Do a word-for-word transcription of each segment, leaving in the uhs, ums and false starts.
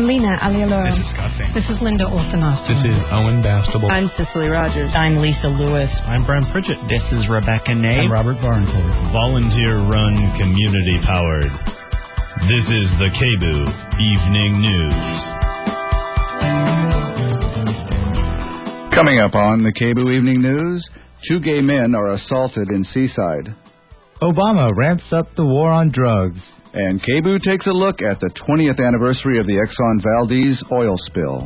Lena Alialoro. This is Scott Fane. This is Linda Orthonoff. This is Owen Bastable. I'm Cicely Rogers. I'm Lisa Lewis. I'm Brent Pritchett. This is Rebecca Nave. I'm Robert Barncourt. Volunteer-run, community-powered. This is the K B U Evening News. Coming up on the K B U Evening News, two gay men are assaulted in Seaside. Obama ramps up the war on drugs. And K B U takes a look at the twentieth anniversary of the Exxon Valdez oil spill.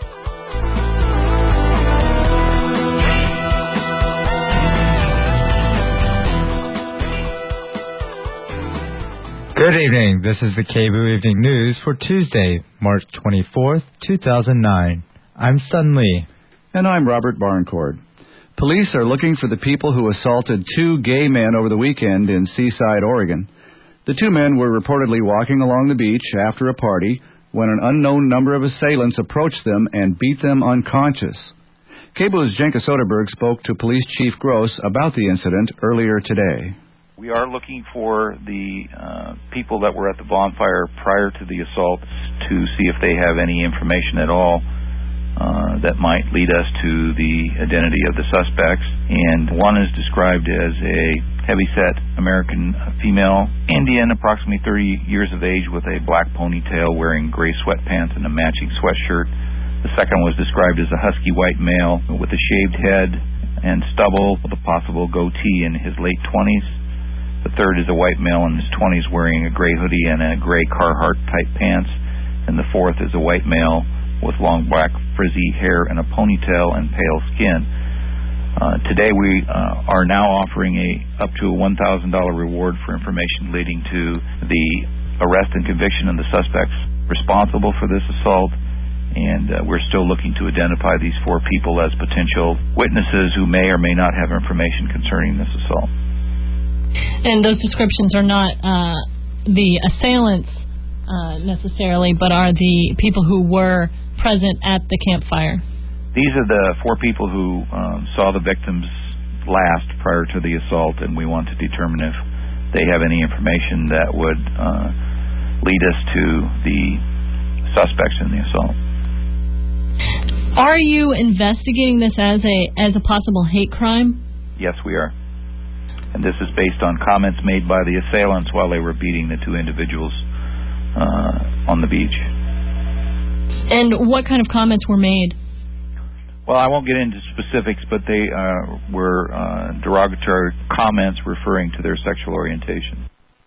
Good evening. This is the K B U Evening News for Tuesday, March twenty-fourth, two thousand nine. I'm Sun Lee. And I'm Robert Barncourt. Police are looking for the people who assaulted two gay men over the weekend in Seaside, Oregon. The two men were reportedly walking along the beach after a party when an unknown number of assailants approached them and beat them unconscious. K B U's Jenka Soderberg spoke to Police Chief Gross about the incident earlier today. We are looking for the uh, people that were at the bonfire prior to the assaults to see if they have any information at all uh, that might lead us to the identity of the suspects. And one is described as a heavyset American female, Indian, approximately thirty years of age, with a black ponytail, wearing gray sweatpants and a matching sweatshirt. The second was described as a husky white male with a shaved head and stubble with a possible goatee in his late twenties. The third is a white male in his twenties wearing a gray hoodie and a gray Carhartt-type pants. And the fourth is a white male with long black frizzy hair and a ponytail and pale skin. Uh, today we uh, are now offering a up to a one thousand dollars reward for information leading to the arrest and conviction of the suspects responsible for this assault. And uh, we're still looking to identify these four people as potential witnesses who may or may not have information concerning this assault. And those descriptions are not uh, the assailants uh, necessarily, but are the people who were present at the campfire. These are the four people who um, saw the victims last prior to the assault, and we want to determine if they have any information that would uh, lead us to the suspects in the assault. Are you investigating this as a as a possible hate crime? Yes, we are. And this is based on comments made by the assailants while they were beating the two individuals uh, on the beach. And what kind of comments were made? Well, I won't get into specifics, but they uh, were uh, derogatory comments referring to their sexual orientation.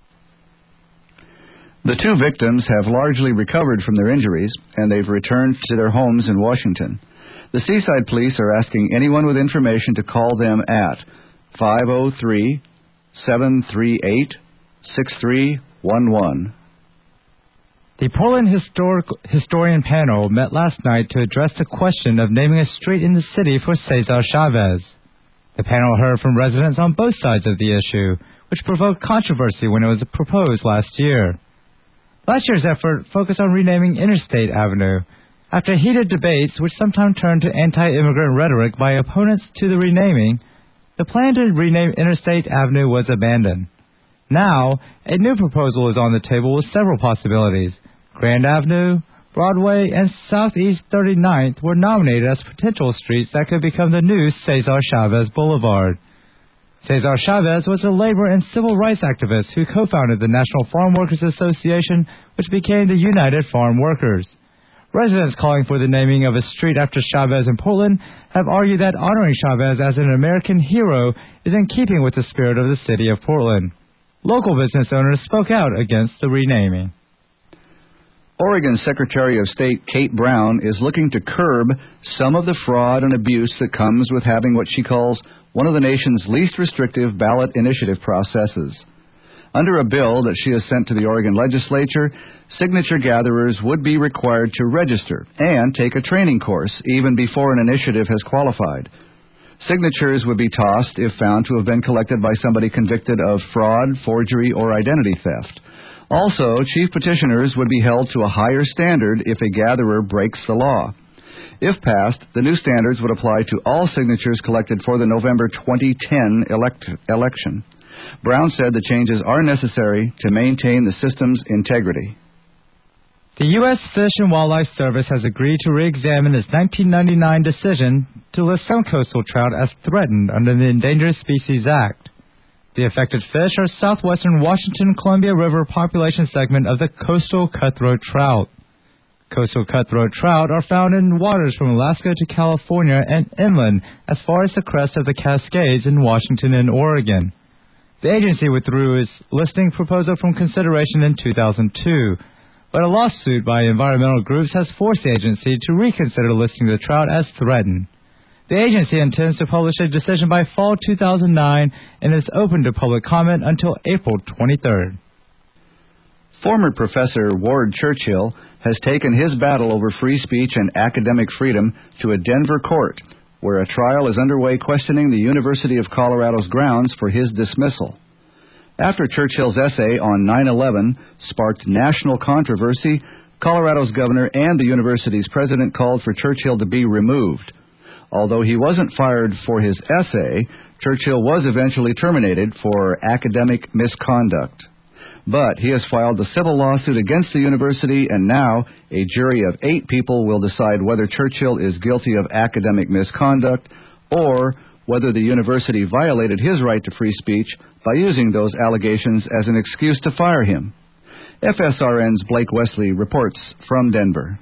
The two victims have largely recovered from their injuries, and they've returned to their homes in Washington. The Seaside Police are asking anyone with information to call them at five oh three, seven three eight, six three one one. The Portland Historic, Historian Panel met last night to address the question of naming a street in the city for Cesar Chavez. The panel heard from residents on both sides of the issue, which provoked controversy when it was proposed last year. Last year's effort focused on renaming Interstate Avenue. After heated debates, which sometimes turned to anti-immigrant rhetoric by opponents to the renaming, the plan to rename Interstate Avenue was abandoned. Now, a new proposal is on the table with several possibilities. Grand Avenue, Broadway, and Southeast thirty-ninth were nominated as potential streets that could become the new Cesar Chavez Boulevard. Cesar Chavez was a labor and civil rights activist who co-founded the National Farm Workers Association, which became the United Farm Workers. Residents calling for the naming of a street after Chavez in Portland have argued that honoring Chavez as an American hero is in keeping with the spirit of the city of Portland. Local business owners spoke out against the renaming. Oregon Secretary of State Kate Brown is looking to curb some of the fraud and abuse that comes with having what she calls one of the nation's least restrictive ballot initiative processes. Under a bill that she has sent to the Oregon legislature, signature gatherers would be required to register and take a training course even before an initiative has qualified. Signatures would be tossed if found to have been collected by somebody convicted of fraud, forgery, or identity theft. Also, chief petitioners would be held to a higher standard if a gatherer breaks the law. If passed, the new standards would apply to all signatures collected for the November twenty ten elect- election. Brown said the changes are necessary to maintain the system's integrity. The U S Fish and Wildlife Service has agreed to re-examine its nineteen ninety-nine decision to list some coastal trout as threatened under the Endangered Species Act. The affected fish are southwestern Washington-Columbia River population segment of the coastal cutthroat trout. Coastal cutthroat trout are found in waters from Alaska to California and inland as far as the crest of the Cascades in Washington and Oregon. The agency withdrew its listing proposal from consideration in two thousand two. But a lawsuit by environmental groups has forced the agency to reconsider listing the trout as threatened. The agency intends to publish a decision by fall two thousand nine and is open to public comment until April twenty-third. Former Professor Ward Churchill has taken his battle over free speech and academic freedom to a Denver court, where a trial is underway questioning the University of Colorado's grounds for his dismissal. After Churchill's essay on nine eleven sparked national controversy, Colorado's governor and the university's president called for Churchill to be removed. Although he wasn't fired for his essay, Churchill was eventually terminated for academic misconduct. But he has filed a civil lawsuit against the university, and now a jury of eight people will decide whether Churchill is guilty of academic misconduct or whether the university violated his right to free speech by using those allegations as an excuse to fire him. F S R N's Blake Wesley reports from Denver.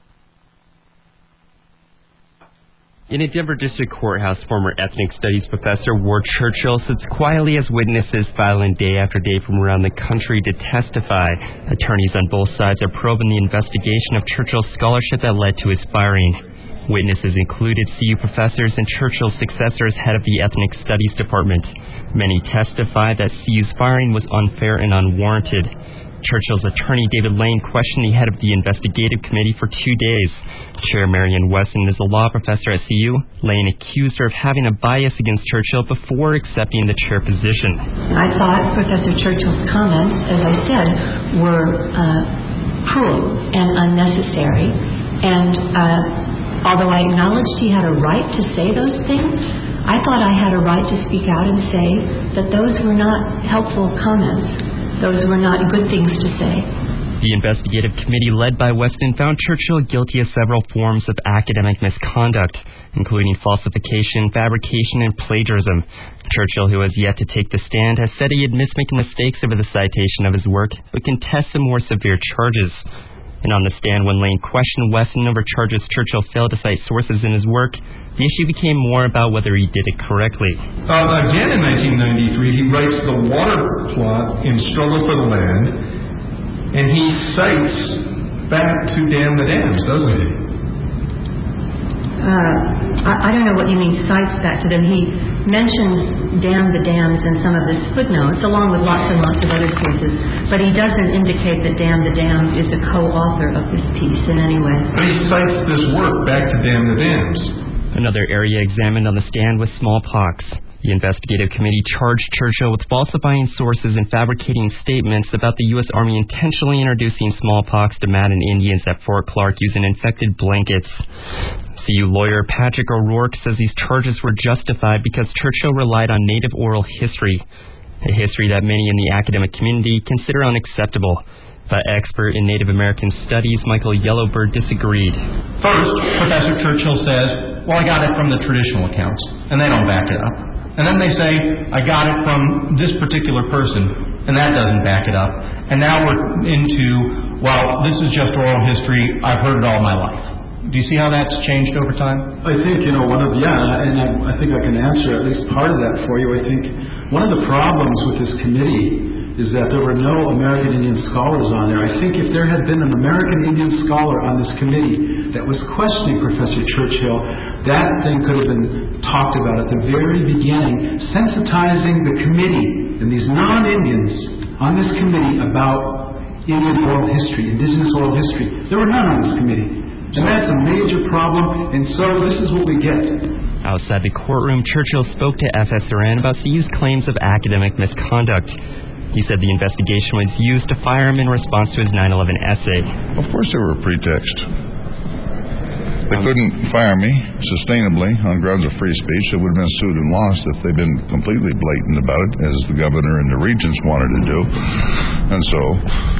In a Denver District Courthouse, former ethnic studies professor Ward Churchill sits quietly as witnesses file in day after day from around the country to testify. Attorneys on both sides are probing the investigation of Churchill's scholarship that led to his firing. Witnesses included C U professors and Churchill's successor as head of the Ethnic Studies Department. Many testified that C U's firing was unfair and unwarranted. Churchill's attorney, David Lane, questioned the head of the investigative committee for two days. Chair Marion Wesson is a law professor at C U. Lane accused her of having a bias against Churchill before accepting the chair position. I thought Professor Churchill's comments, as I said, were uh, cruel and unnecessary. And uh, although I acknowledged he had a right to say those things, I thought I had a right to speak out and say that those were not helpful comments. Those were not good things to say. The investigative committee led by Weston found Churchill guilty of several forms of academic misconduct, including falsification, fabrication, and plagiarism. Churchill, who has yet to take the stand, has said he admits making mistakes over the citation of his work, but contests some more severe charges. And on the stand, when Lane questioned Weston over charges Churchill failed to cite sources in his work, the issue became more about whether he did it correctly. Uh, again in nineteen ninety-three, he writes the water plot in Struggle for the Land, and he cites back to Damn the Dams, doesn't he? Uh, I, I don't know what you mean cites back to them. He mentions Damn the Dams in some of his footnotes, along with lots and lots of other sources, but he doesn't indicate that Damn the Dams is a co-author of this piece in any way. But he cites this work back to Damn the Dams. Another area examined on the stand was smallpox. The investigative committee charged Churchill with falsifying sources and fabricating statements about the U S Army intentionally introducing smallpox to Madden Indians at Fort Clark using infected blankets. C U lawyer Patrick O'Rourke says these charges were justified because Churchill relied on Native oral history, a history that many in the academic community consider unacceptable. But expert in Native American studies Michael Yellowbird disagreed. First, Professor Churchill says, well, I got it from the traditional accounts, and they don't back it up. And then they say, I got it from this particular person, and that doesn't back it up. And now we're into, well, this is just oral history. I've heard it all my life. Do you see how that's changed over time? I think, you know, one of, yeah, and I, I think I can answer at least part of that for you. I think one of the problems with this committee is that there were no American Indian scholars on there. I think if there had been an American Indian scholar on this committee that was questioning Professor Churchill, that thing could have been talked about at the very beginning, sensitizing the committee and these non-Indians on this committee about Indian oral history, indigenous oral history. There were none on this committee. And that's a major problem, and so this is what we get. Outside the courtroom, Churchill spoke to F S R N about C U's claims of academic misconduct. He said the investigation was used to fire him in response to his nine eleven essay. Of course they were a pretext. They couldn't fire me sustainably on grounds of free speech. They would have been sued and lost if they'd been completely blatant about it, as the governor and the regents wanted to do. And so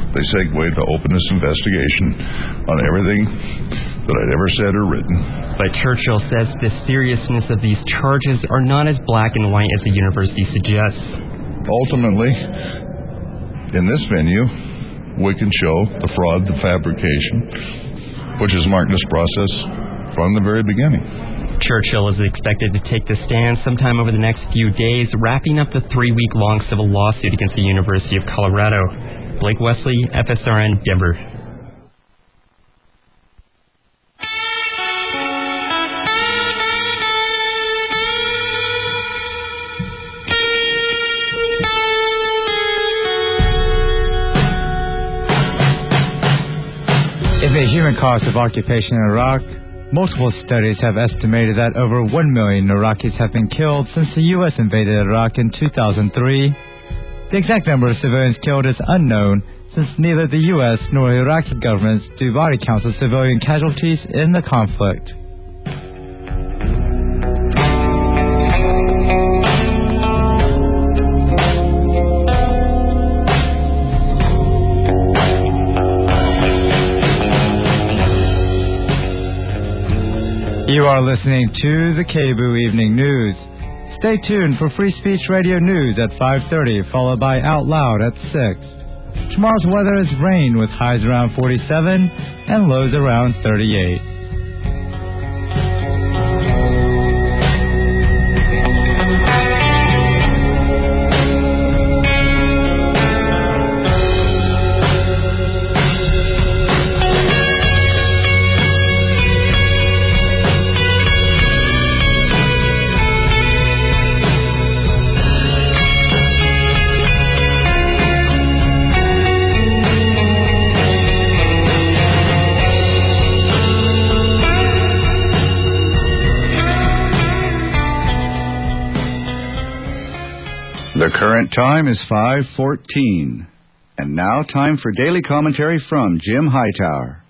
they segued to open this investigation on everything that I'd ever said or written. But Churchill says the seriousness of these charges are not as black and white as the university suggests. Ultimately, in this venue, we can show the fraud, the fabrication, which has marked this process from the very beginning. Churchill is expected to take the stand sometime over the next few days, wrapping up the three-week-long civil lawsuit against the University of Colorado. Blake Wesley, F S R N, Denver. In the human cost of occupation in Iraq, multiple studies have estimated that over one million Iraqis have been killed since the U S invaded Iraq in two thousand three. The exact number of civilians killed is unknown, since neither the U S nor Iraqi governments do body counts of civilian casualties in the conflict. You are listening to the K B O O Evening News. Stay tuned for Free Speech Radio News at five thirty, followed by Out Loud at six. Tomorrow's weather is rain with highs around forty-seven and lows around thirty-eight. The current time is five fourteen. And now time for daily commentary from Jim Hightower.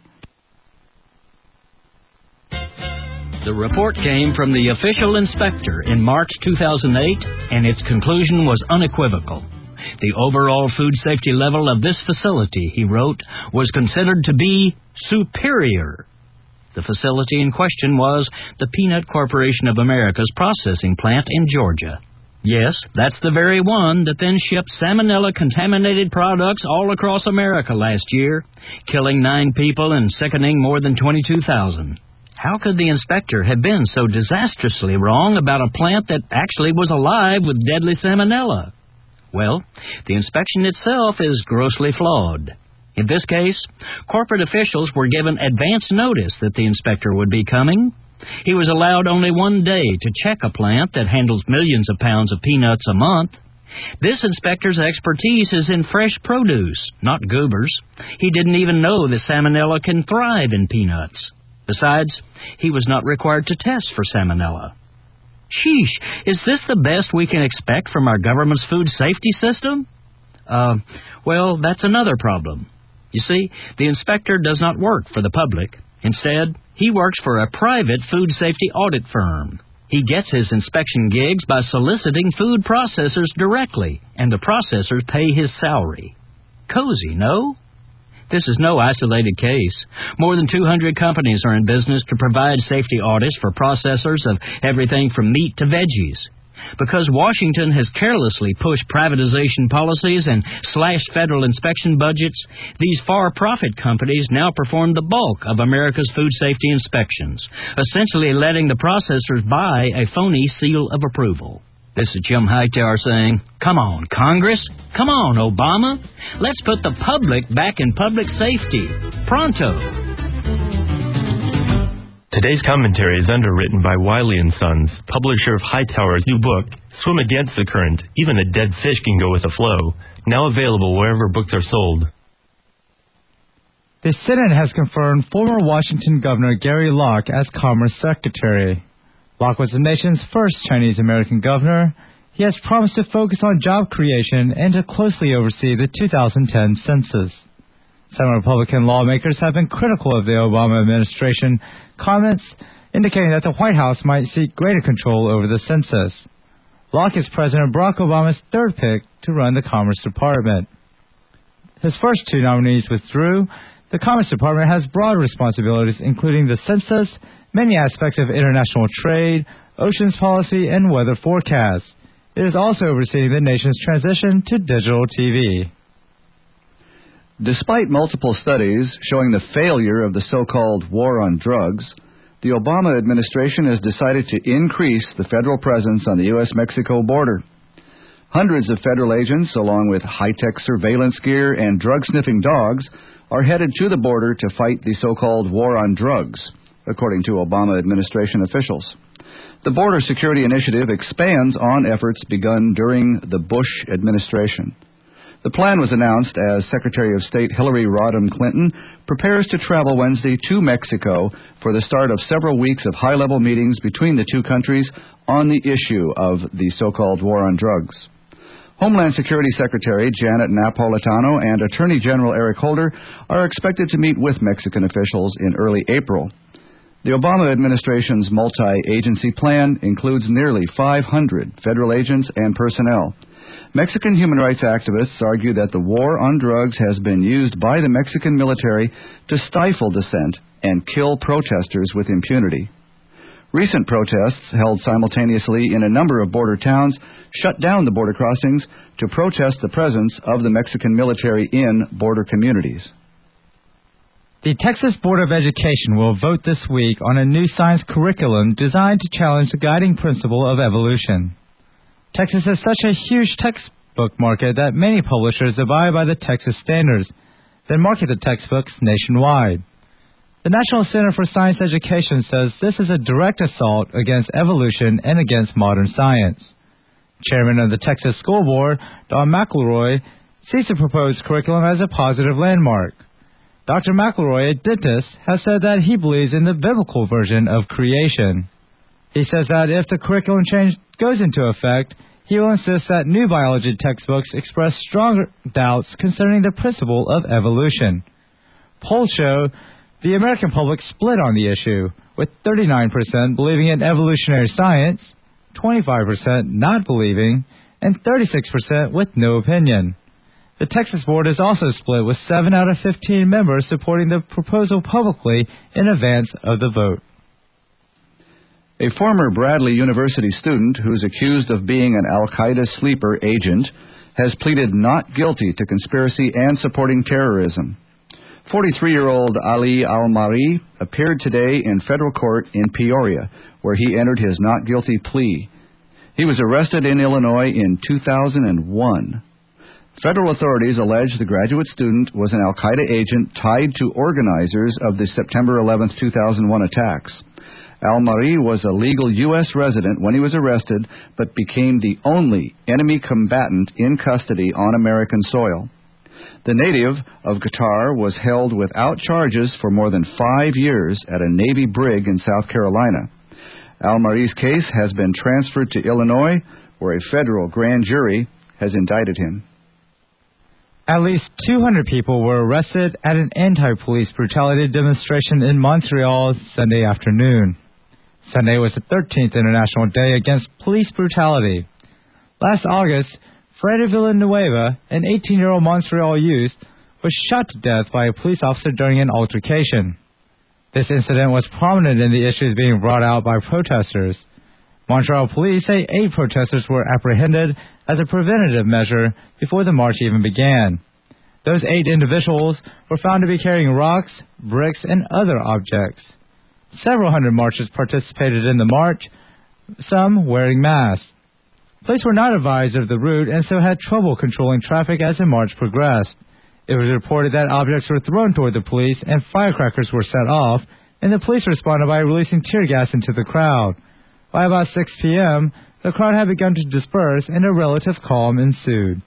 The report came from the official inspector in March two thousand eight, and its conclusion was unequivocal. The overall food safety level of this facility, he wrote, was considered to be superior. The facility in question was the Peanut Corporation of America's processing plant in Georgia. Yes, that's the very one that then shipped salmonella-contaminated products all across America last year, killing nine people and sickening more than twenty-two thousand. How could the inspector have been so disastrously wrong about a plant that actually was alive with deadly salmonella? Well, the inspection itself is grossly flawed. In this case, corporate officials were given advance notice that the inspector would be coming. He was allowed only one day to check a plant that handles millions of pounds of peanuts a month. This inspector's expertise is in fresh produce, not goobers. He didn't even know that salmonella can thrive in peanuts. Besides, he was not required to test for salmonella. Sheesh, is this the best we can expect from our government's food safety system? Uh, well, that's another problem. You see, the inspector does not work for the public. Instead, he works for a private food safety audit firm. He gets his inspection gigs by soliciting food processors directly, and the processors pay his salary. Cozy, no? This is no isolated case. More than two hundred companies are in business to provide safety audits for processors of everything from meat to veggies. Because Washington has carelessly pushed privatization policies and slashed federal inspection budgets, these for-profit companies now perform the bulk of America's food safety inspections, essentially letting the processors buy a phony seal of approval. This is Jim Hightower saying, come on, Congress. Come on, Obama. Let's put the public back in public safety. Pronto. Today's commentary is underwritten by Wiley and Sons, publisher of Hightower's new book, Swim Against the Current, Even a Dead Fish Can Go with the Flow, now available wherever books are sold. The Senate has confirmed former Washington Governor Gary Locke as Commerce Secretary. Locke was the nation's first Chinese-American governor. He has promised to focus on job creation and to closely oversee the two thousand ten census. Some Republican lawmakers have been critical of the Obama administration, comments indicating that the White House might seek greater control over the census. Locke is President Barack Obama's third pick to run the Commerce Department. his first two nominees withdrew, the Commerce Department has broad responsibilities, including the census, many aspects of international trade, oceans policy, and weather forecasts. It is also overseeing the nation's transition to digital T V. Despite multiple studies showing the failure of the so-called war on drugs, the Obama administration has decided to increase the federal presence on the U S Mexico border. Hundreds of federal agents, along with high-tech surveillance gear and drug-sniffing dogs, are headed to the border to fight the so-called war on drugs, according to Obama administration officials. The Border Security Initiative expands on efforts begun during the Bush administration. The plan was announced as Secretary of State Hillary Rodham Clinton prepares to travel Wednesday to Mexico for the start of several weeks of high-level meetings between the two countries on the issue of the so-called war on drugs. Homeland Security Secretary Janet Napolitano and Attorney General Eric Holder are expected to meet with Mexican officials in early April. The Obama administration's multi-agency plan includes nearly five hundred federal agents and personnel. Mexican human rights activists argue that the war on drugs has been used by the Mexican military to stifle dissent and kill protesters with impunity. Recent protests, held simultaneously in a number of border towns, shut down the border crossings to protest the presence of the Mexican military in border communities. The Texas Board of Education will vote this week on a new science curriculum designed to challenge the guiding principle of evolution. Texas has such a huge textbook market that many publishers abide by the Texas standards, then market the textbooks nationwide. The National Center for Science Education says this is a direct assault against evolution and against modern science. Chairman of the Texas School Board, Don McElroy, sees the proposed curriculum as a positive landmark. Doctor McElroy, a dentist, has said that he believes in the biblical version of creation. He says that if the curriculum change goes into effect, he will insist that new biology textbooks express strong doubts concerning the principle of evolution. Polls show the American public split on the issue, with thirty-nine percent believing in evolutionary science, twenty-five percent not believing, and thirty-six percent with no opinion. The Texas Board is also split, with seven out of fifteen members supporting the proposal publicly in advance of the vote. A former Bradley University student who's accused of being an Al-Qaeda sleeper agent has pleaded not guilty to conspiracy and supporting terrorism. forty-three-year-old Ali Al-Mari appeared today in federal court in Peoria, where he entered his not guilty plea. He was arrested in Illinois in two thousand one. Federal authorities allege the graduate student was an Al-Qaeda agent tied to organizers of the September eleventh, two thousand one attacks. Al-Mari was a legal U S resident when he was arrested, but became the only enemy combatant in custody on American soil. The native of Qatar was held without charges for more than five years at a Navy brig in South Carolina. Al-Mari's case has been transferred to Illinois, where a federal grand jury has indicted him. At least two hundred people were arrested at an anti-police brutality demonstration in Montreal Sunday afternoon. Sunday was the thirteenth International Day Against Police Brutality. Last August, Freddy Villanueva, an eighteen-year-old Montreal youth, was shot to death by a police officer during an altercation. This incident was prominent in the issues being brought out by protesters. Montreal police say eight protesters were apprehended as a preventative measure before the march even began. Those eight individuals were found to be carrying rocks, bricks, and other objects. Several hundred marchers participated in the march, some wearing masks. Police were not advised of the route and so had trouble controlling traffic as the march progressed. It was reported that objects were thrown toward the police and firecrackers were set off, and the police responded by releasing tear gas into the crowd. By about six p.m., the crowd had begun to disperse and a relative calm ensued.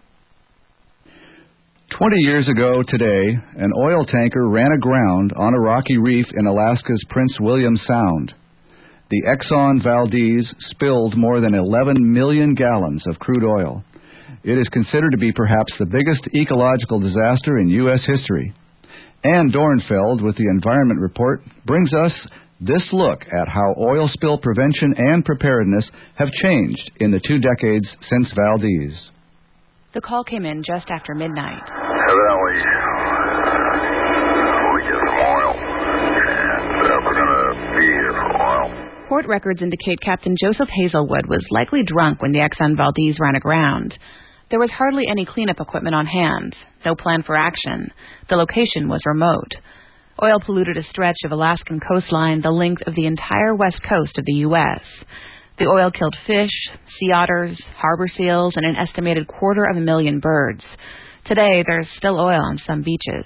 Twenty years ago today, an oil tanker ran aground on a rocky reef in Alaska's Prince William Sound. The Exxon Valdez spilled more than eleven million gallons of crude oil. It is considered to be perhaps the biggest ecological disaster in U S history. Ann Dornfeld with the Environment Report brings us this look at how oil spill prevention and preparedness have changed in the two decades since Valdez. The call came in just after midnight. evidently we get some oil, and uh, we're going to be here for a while. Court records indicate Captain Joseph Hazelwood was likely drunk when the Exxon Valdez ran aground. There was hardly any cleanup equipment on hand, no plan for action. The location was remote. Oil polluted a stretch of Alaskan coastline the length of the entire west coast of the U S The oil killed fish, sea otters, harbor seals, and an estimated quarter of a million birds. Today, there's still oil on some beaches.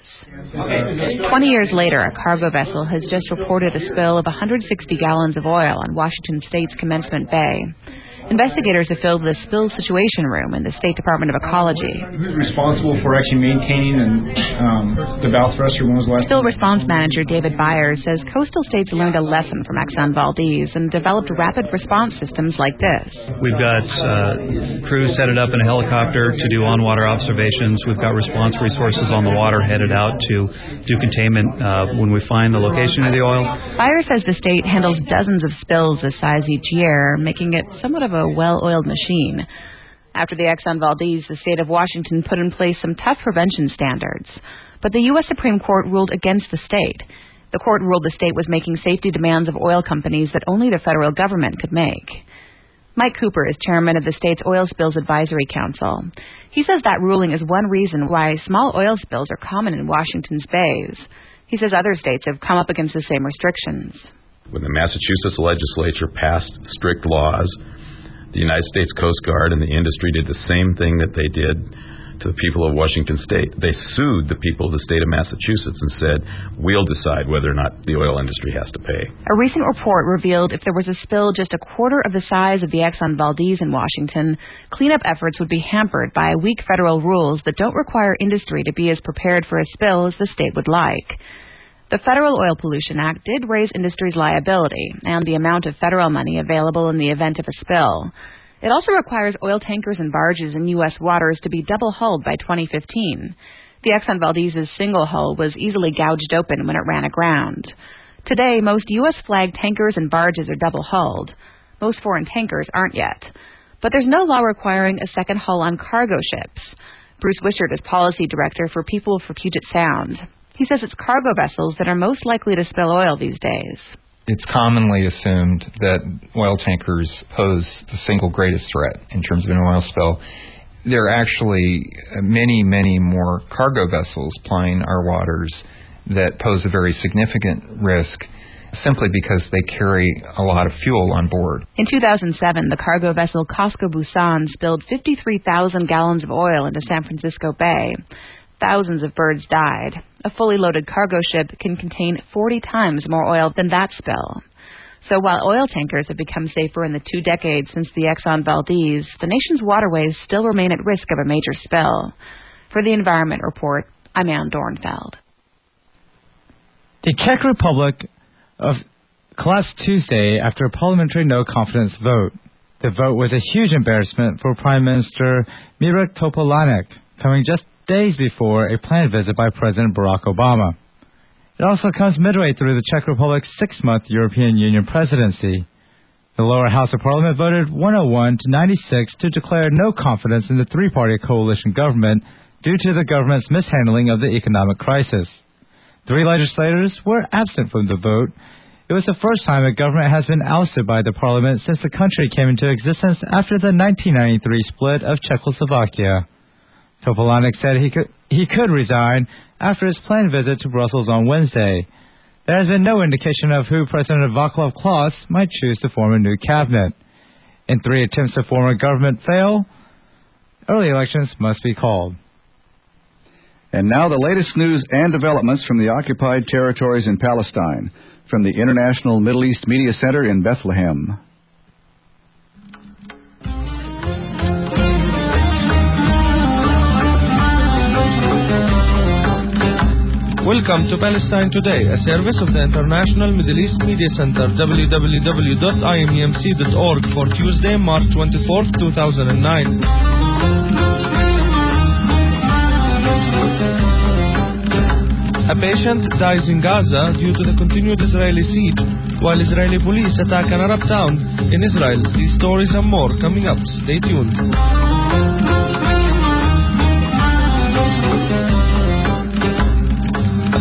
Twenty years later, a cargo vessel has just reported a spill of one hundred sixty gallons of oil on Washington State's Commencement Bay. Investigators have filled the spill situation room in the State Department of Ecology. Who's responsible for actually maintaining and um, the bow thruster? When was the last? Spill response manager David Byers says coastal states learned a lesson from Exxon Valdez and developed rapid response systems like this. We've got uh, crews headed up in a helicopter to do on-water observations. We've got response resources on the water headed out to do containment uh, when we find the location of the oil. Byers says the state handles dozens of spills this size each year, making it somewhat of a a well-oiled machine. After the Exxon Valdez, the state of Washington put in place some tough prevention standards. But the U S Supreme Court ruled against the state. The court ruled the state was making safety demands of oil companies that only the federal government could make. Mike Cooper is chairman of the state's Oil Spills Advisory Council. He says that ruling is one reason why small oil spills are common in Washington's bays. He says other states have come up against the same restrictions. When the Massachusetts legislature passed strict laws, the United States Coast Guard and the industry did the same thing that they did to the people of Washington State. They sued the people of the state of Massachusetts and said, we'll decide whether or not the oil industry has to pay. A recent report revealed if there was a spill just a quarter of the size of the Exxon Valdez in Washington, cleanup efforts would be hampered by weak federal rules that don't require industry to be as prepared for a spill as the state would like. The Federal Oil Pollution Act did raise industry's liability and the amount of federal money available in the event of a spill. It also requires oil tankers and barges in U S waters to be double-hulled by twenty fifteen. The Exxon Valdez's single hull was easily gouged open when it ran aground. Today, most U S flagged tankers and barges are double-hulled. Most foreign tankers aren't yet. But there's no law requiring a second hull on cargo ships. Bruce Wishart is policy director for People for Puget Sound. He says it's cargo vessels that are most likely to spill oil these days. It's commonly assumed that oil tankers pose the single greatest threat in terms of an oil spill. There are actually many, many more cargo vessels plying our waters that pose a very significant risk simply because they carry a lot of fuel on board. In two thousand seven, the cargo vessel Costco Busan spilled fifty-three thousand gallons of oil into San Francisco Bay. Thousands of birds died. A fully loaded cargo ship can contain forty times more oil than that spill. So while oil tankers have become safer in the two decades since the Exxon Valdez, the nation's waterways still remain at risk of a major spill. For the Environment Report, I'm Ann Dornfeld. The Czech Republic of collapsed Tuesday after a parliamentary no-confidence vote. The vote was a huge embarrassment for Prime Minister Mirek Topolánek, coming just days before a planned visit by President Barack Obama. It also comes midway through the Czech Republic's six-month European Union presidency. The lower house of parliament voted one oh one to ninety-six to declare no confidence in the three-party coalition government due to the government's mishandling of the economic crisis. Three legislators were absent from the vote. It was the first time a government has been ousted by the parliament since the country came into existence after the nineteen ninety-three split of Czechoslovakia. Topolánek said he could he could resign after his planned visit to Brussels on Wednesday. There has been no indication of who President Václav Klaus might choose to form a new cabinet. In three attempts to form a government fail, early elections must be called. And now the latest news and developments from the occupied territories in Palestine, from the International Middle East Media Center in Bethlehem. Welcome to Palestine Today, a service of the International Middle East Media Center, w w w dot i m e m c dot org, for Tuesday, March twenty-fourth, two thousand nine. A patient dies in Gaza due to the continued Israeli siege, while Israeli police attack an Arab town in Israel. These stories and more coming up. Stay tuned.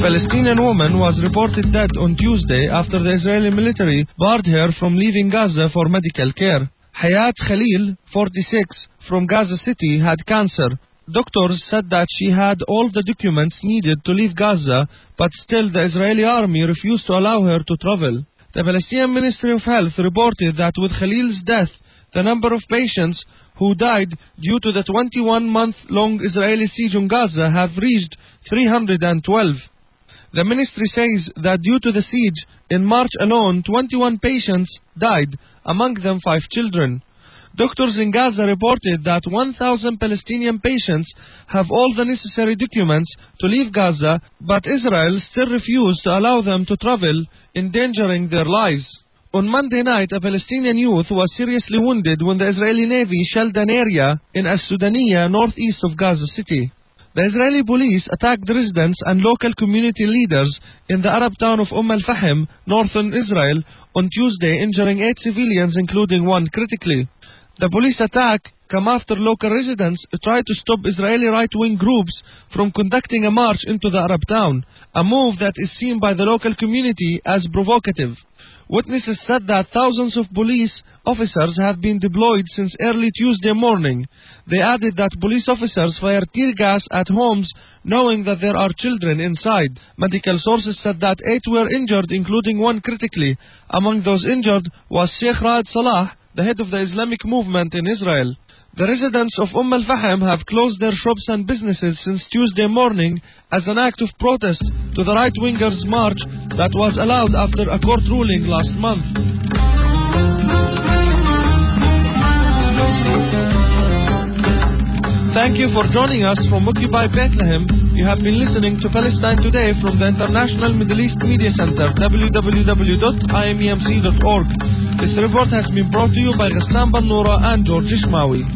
Palestinian woman was reported dead on Tuesday after the Israeli military barred her from leaving Gaza for medical care. Hayat Khalil, forty-six, from Gaza City, had cancer. Doctors said that she had all the documents needed to leave Gaza, but still the Israeli army refused to allow her to travel. The Palestinian Ministry of Health reported that with Khalil's death, the number of patients who died due to the twenty-one month long Israeli siege on Gaza have reached three hundred twelve. The ministry says that due to the siege, in March alone, twenty-one patients died, among them five children. Doctors in Gaza reported that one thousand Palestinian patients have all the necessary documents to leave Gaza, but Israel still refused to allow them to travel, endangering their lives. On Monday night, a Palestinian youth was seriously wounded when the Israeli Navy shelled an area in As-Sudaniya, northeast of Gaza City. The Israeli police attacked residents and local community leaders in the Arab town of Umm al-Fahim, northern Israel, on Tuesday, injuring eight civilians, including one critically. The police attack came after local residents tried to stop Israeli right-wing groups from conducting a march into the Arab town, a move that is seen by the local community as provocative. Witnesses said that thousands of police officers have been deployed since early Tuesday morning. They added that police officers fired tear gas at homes knowing that there are children inside. Medical sources said that eight were injured, including one critically. Among those injured was Sheikh Raad Salah, the head of the Islamic movement in Israel. The residents of Umm al-Fahim have closed their shops and businesses since Tuesday morning as an act of protest to the right-wingers' march that was allowed after a court ruling last month. Thank you for joining us from Occupy Bethlehem. You have been listening to Palestine Today from the International Middle East Media Center, w w w dot i m e m c dot org. This report has been brought to you by Ghassan Bannoura and George Ishmawi.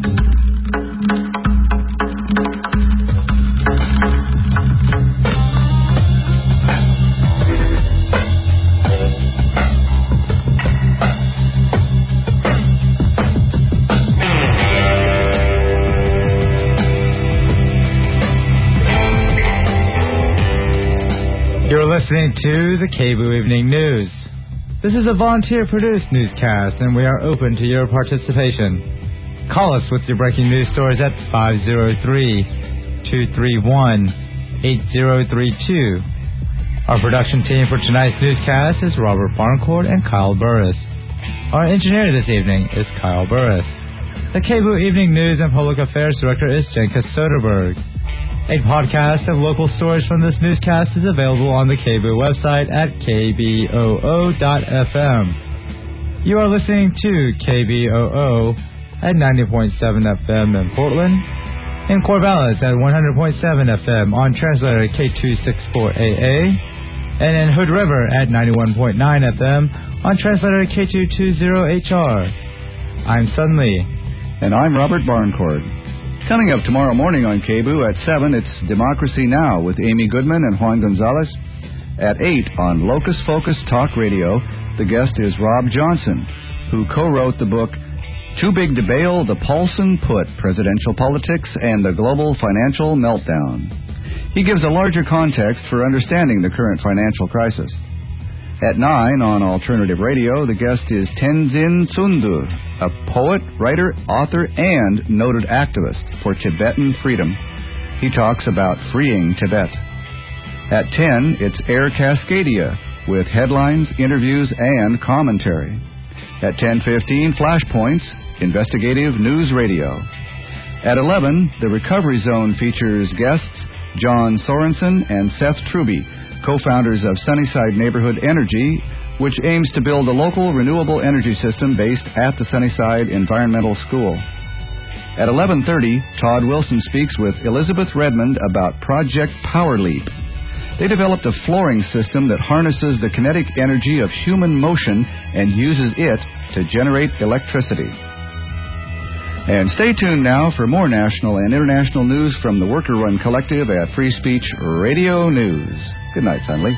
You're listening to the K B O Evening News. This is a volunteer-produced newscast, and we are open to your participation. Call us with your breaking news stories at five oh three, two three one, eight oh three two. Our production team for tonight's newscast is Robert Barncourt and Kyle Burris. Our engineer this evening is Kyle Burris. The K B O Evening News and Public Affairs Director is Jenka Soderberg. A podcast of local stories from this newscast is available on the K B O website at k b o o dot f m. You are listening to K B O O at ninety point seven F M in Portland, in Corvallis at one hundred point seven F M on translator K two sixty-four A A, and in Hood River at ninety-one point nine F M on translator K two twenty H R. I'm Sun Lee. And I'm Robert Barncourt. Coming up tomorrow morning on K B O at seven, it's Democracy Now! With Amy Goodman and Juan Gonzalez. At eight on Locus Focus Talk Radio, the guest is Rob Johnson, who co-wrote the book Too Big to Bail, The Paulson Put, Presidential Politics and the Global Financial Meltdown. He gives a larger context for understanding the current financial crisis. At nine on Alternative Radio, the guest is Tenzin Sundur, a poet, writer, author, and noted activist for Tibetan freedom. He talks about freeing Tibet. At ten, it's Air Cascadia with headlines, interviews, and commentary. At ten fifteen, Flashpoints, investigative news radio. At eleven, the Recovery Zone features guests John Sorensen and Seth Truby, co-founders of Sunnyside Neighborhood Energy, which aims to build a local renewable energy system based at the Sunnyside Environmental School. At eleven thirty, Todd Wilson speaks with Elizabeth Redmond about Project Power Leap. They developed a flooring system that harnesses the kinetic energy of human motion and uses it to generate electricity. And stay tuned now for more national and international news from the Worker Run Collective at Free Speech Radio News. Good night, Sunley.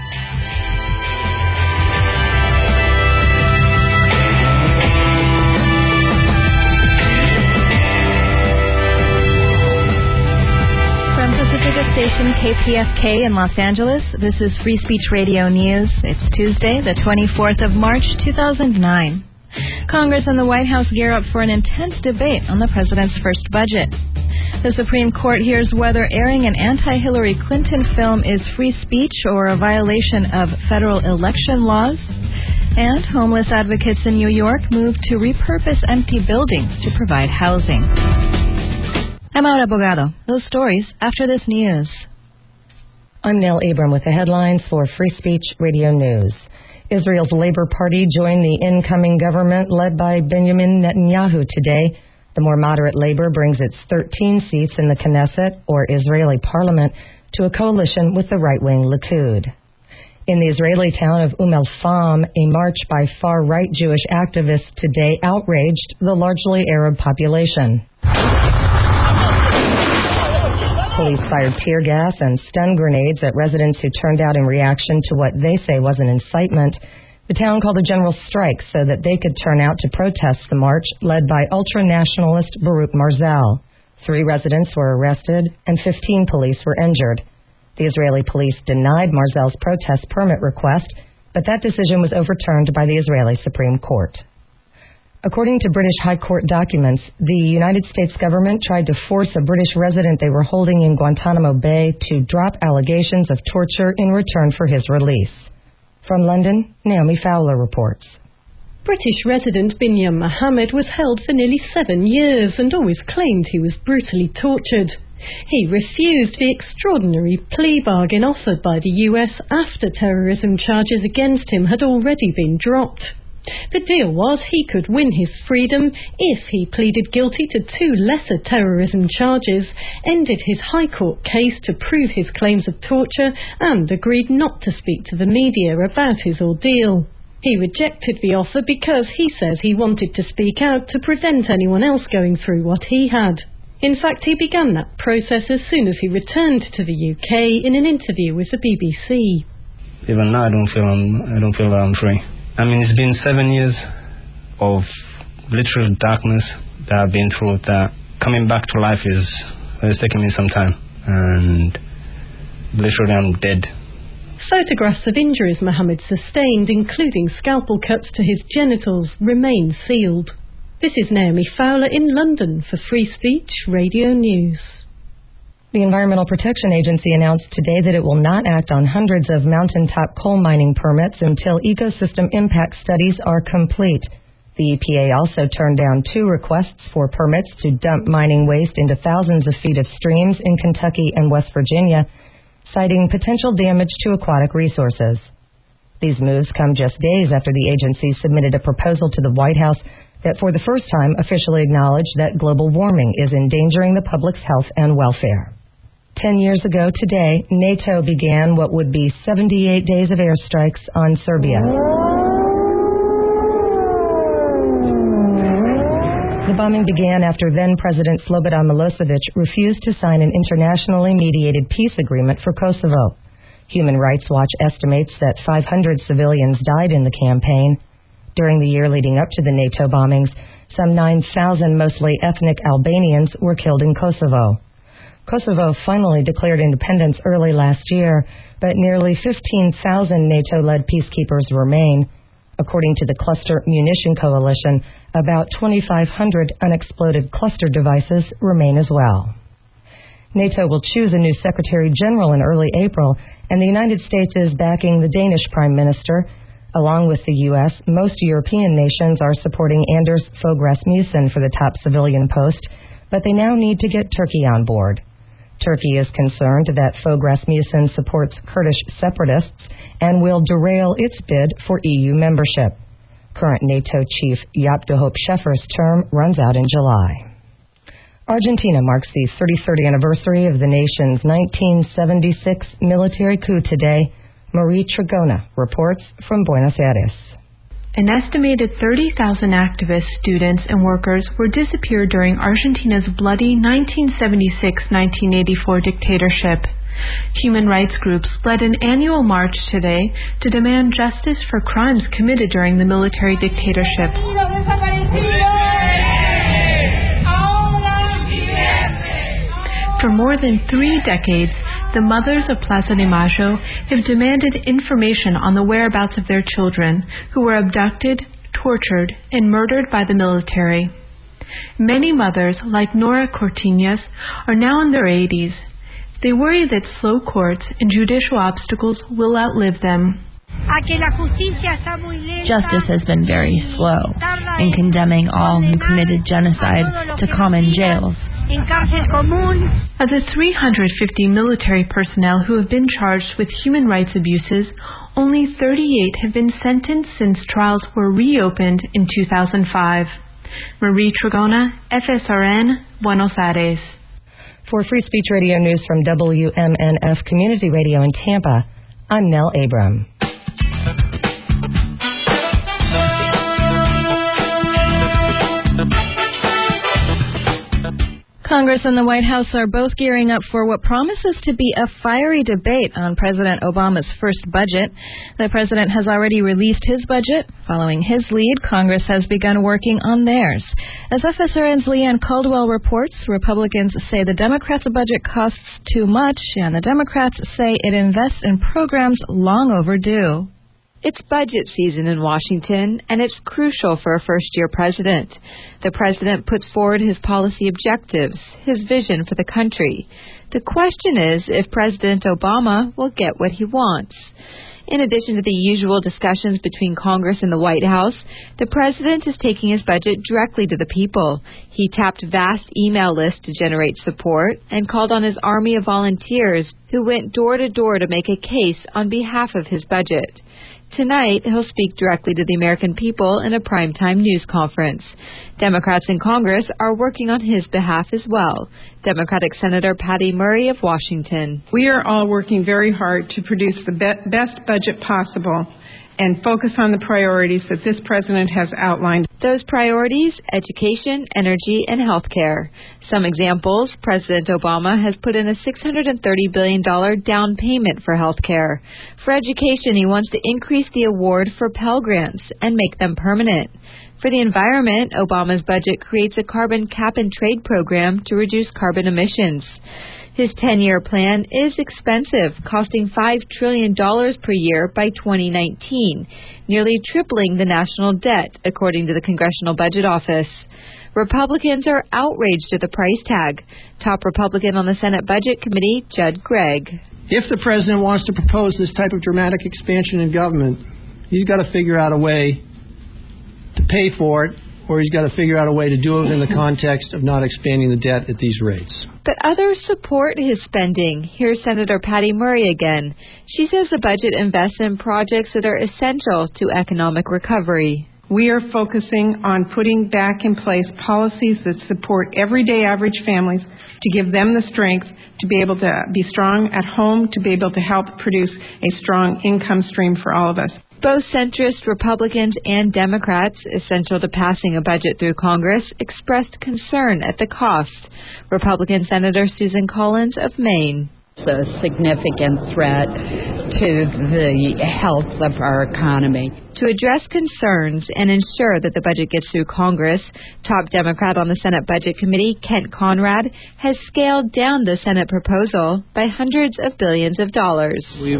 From Pacific Pacifica station K P F K in Los Angeles. This is Free Speech Radio News. It's Tuesday, the twenty-fourth of March, two thousand nine. Congress and the White House gear up for an intense debate on the president's first budget. The Supreme Court hears whether airing an anti-Hillary Clinton film is free speech or a violation of federal election laws. And homeless advocates in New York move to repurpose empty buildings to provide housing. I'm Aura Bogado. Those stories after this news. I'm Nell Abram with the headlines for Free Speech Radio News. Israel's Labor Party joined the incoming government led by Benjamin Netanyahu today. The more moderate Labor brings its thirteen seats in the Knesset, or Israeli parliament, to a coalition with the right-wing Likud. In the Israeli town of Umm el-Fahm, a march by far-right Jewish activists today outraged the largely Arab population. Police fired tear gas and stun grenades at residents who turned out in reaction to what they say was an incitement. The town called a general strike so that they could turn out to protest the march led by ultra-nationalist Baruch Marzel. Three residents were arrested and fifteen police were injured. The Israeli police denied Marzel's protest permit request, but that decision was overturned by the Israeli Supreme Court. According to British High Court documents, the United States government tried to force a British resident they were holding in Guantanamo Bay to drop allegations of torture in return for his release. From London, Naomi Fowler reports. British resident Binyam Mohammed was held for nearly seven years and always claimed he was brutally tortured. He refused the extraordinary plea bargain offered by the U S after terrorism charges against him had already been dropped. The deal was he could win his freedom if he pleaded guilty to two lesser terrorism charges, ended his High Court case to prove his claims of torture, and agreed not to speak to the media about his ordeal. He rejected the offer because he says he wanted to speak out to prevent anyone else going through what he had. In fact, he began that process as soon as he returned to the U K in an interview with the B B C. Even now, I don't feel I'm, I don't feel that I'm free. I mean, it's been seven years of literal darkness that I've been through. That coming back to life is it's taking me some time, and literally I'm dead. Photographs of injuries Mohammed sustained, including scalpel cuts to his genitals, remain sealed. This is Naomi Fowler in London for Free Speech Radio News. The Environmental Protection Agency announced today that it will not act on hundreds of mountaintop coal mining permits until ecosystem impact studies are complete. The E P A also turned down two requests for permits to dump mining waste into thousands of feet of streams in Kentucky and West Virginia, citing potential damage to aquatic resources. These moves come just days after the agency submitted a proposal to the White House that for the first time officially acknowledged that global warming is endangering the public's health and welfare. Ten years ago today, NATO began what would be seventy-eight days of airstrikes on Serbia. The bombing began after then-President Slobodan Milosevic refused to sign an internationally mediated peace agreement for Kosovo. Human Rights Watch estimates that five hundred civilians died in the campaign. During the year leading up to the NATO bombings, some nine thousand mostly ethnic Albanians were killed in Kosovo. Kosovo finally declared independence early last year, but nearly fifteen thousand NATO-led peacekeepers remain. According to the Cluster Munition Coalition, about twenty-five hundred unexploded cluster devices remain as well. NATO will choose a new Secretary General in early April, and the United States is backing the Danish Prime Minister. Along with the U S, most European nations are supporting Anders Fogh Rasmussen for the top civilian post, but they now need to get Turkey on board. Turkey is concerned that Fogh Rasmussen supports Kurdish separatists and will derail its bid for E U membership. Current NATO chief Jaap de Hoop Scheffer's term runs out in July. Argentina marks the thirty-third anniversary of the nation's nineteen seventy-six military coup today. Marie Trigona reports from Buenos Aires. An estimated thirty thousand activists, students, and workers were disappeared during Argentina's bloody nineteen seventy-six to nineteen eighty-four dictatorship. Human rights groups led an annual march today to demand justice for crimes committed during the military dictatorship. For more than three decades, the mothers of Plaza de Mayo have demanded information on the whereabouts of their children who were abducted, tortured, and murdered by the military. Many mothers, like Nora Cortinas, are now in their eighties. They worry that slow courts and judicial obstacles will outlive them. Justice has been very slow in condemning all who committed genocide to common jails. Of the three hundred fifty military personnel who have been charged with human rights abuses, only thirty-eight have been sentenced since trials were reopened in two thousand five. Marie Trigona, F S R N, Buenos Aires. For Free Speech Radio News from W M N F Community Radio in Tampa, I'm Nell Abram. Congress and the White House are both gearing up for what promises to be a fiery debate on President Obama's first budget. The president has already released his budget. Following his lead, Congress has begun working on theirs. As F S R N's Leanne Caldwell reports, Republicans say the Democrats' budget costs too much, and the Democrats say it invests in programs long overdue. It's budget season in Washington, and it's crucial for a first-year president. The president puts forward his policy objectives, his vision for the country. The question is if President Obama will get what he wants. In addition to the usual discussions between Congress and the White House, the president is taking his budget directly to the people. He tapped vast email lists to generate support and called on his army of volunteers who went door to door to make a case on behalf of his budget. Tonight, he'll speak directly to the American people in a primetime news conference. Democrats in Congress are working on his behalf as well. Democratic Senator Patty Murray of Washington. We are all working very hard to produce the be- best budget possible and focus on the priorities that this president has outlined. Those priorities, education, energy, and health care. Some examples, President Obama has put in a six hundred thirty billion dollars down payment for health care. For education, he wants to increase the award for Pell Grants and make them permanent. For the environment, Obama's budget creates a carbon cap and trade program to reduce carbon emissions. His ten-year plan is expensive, costing five trillion dollars per year by twenty nineteen, nearly tripling the national debt, according to the Congressional Budget Office. Republicans are outraged at the price tag. Top Republican on the Senate Budget Committee, Judd Gregg. If the president wants to propose this type of dramatic expansion in government, he's got to figure out a way to pay for it, or he's got to figure out a way to do it in the context of not expanding the debt at these rates. But others support his spending. Here's Senator Patty Murray again. She says the budget invests in projects that are essential to economic recovery. We are focusing on putting back in place policies that support everyday average families to give them the strength to be able to be strong at home, to be able to help produce a strong income stream for all of us. Both centrist Republicans and Democrats, essential to passing a budget through Congress, expressed concern at the cost. Republican Senator Susan Collins of Maine. It's a significant threat to the health of our economy. To address concerns and ensure that the budget gets through Congress, top Democrat on the Senate Budget Committee, Kent Conrad, has scaled down the Senate proposal by hundreds of billions of dollars. We've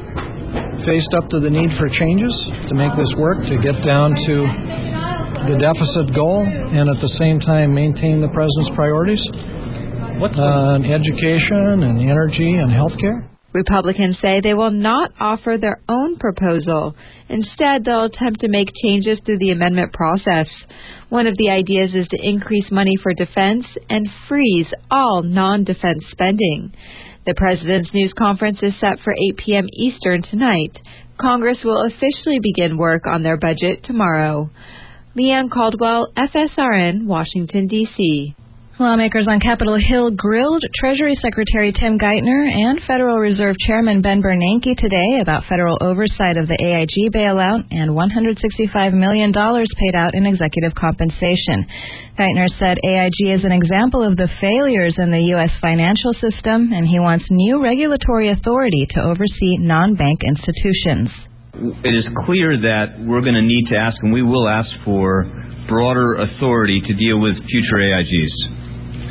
faced up to the need for changes to make this work, to get down to the deficit goal and at the same time maintain the president's priorities on uh, education and energy and health care. Republicans say they will not offer their own proposal. Instead, they'll attempt to make changes through the amendment process. One of the ideas is to increase money for defense and freeze all non-defense spending. The president's news conference is set for eight p.m. Eastern tonight. Congress will officially begin work on their budget tomorrow. Leanne Caldwell, F S R N, Washington, D C Lawmakers on Capitol Hill grilled Treasury Secretary Tim Geithner and Federal Reserve Chairman Ben Bernanke today about federal oversight of the A I G bailout and one hundred sixty-five million dollars paid out in executive compensation. Geithner said A I G is an example of the failures in the U S financial system, and he wants new regulatory authority to oversee non-bank institutions. It is clear that we're going to need to ask, and we will ask for, broader authority to deal with future A I Gs.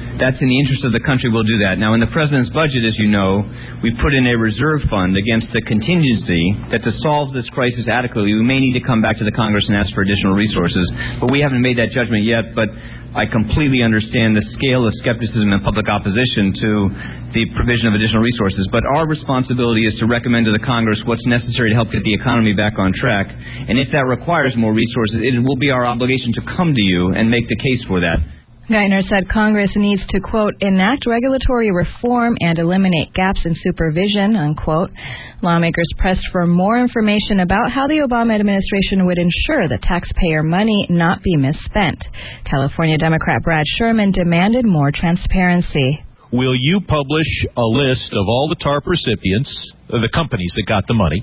that's in the interest of the country, we'll do that. Now, in the President's budget, as you know, we put in a reserve fund against the contingency that to solve this crisis adequately, we may need to come back to the Congress and ask for additional resources. But we haven't made that judgment yet, but I completely understand the scale of skepticism and public opposition to the provision of additional resources. But our responsibility is to recommend to the Congress what's necessary to help get the economy back on track. And if that requires more resources, it will be our obligation to come to you and make the case for that. Geithner said Congress needs to, quote, enact regulatory reform and eliminate gaps in supervision, unquote. Lawmakers pressed for more information about how the Obama administration would ensure that taxpayer money not be misspent. California Democrat Brad Sherman demanded more transparency. Will you publish a list of all the TARP recipients, the companies that got the money,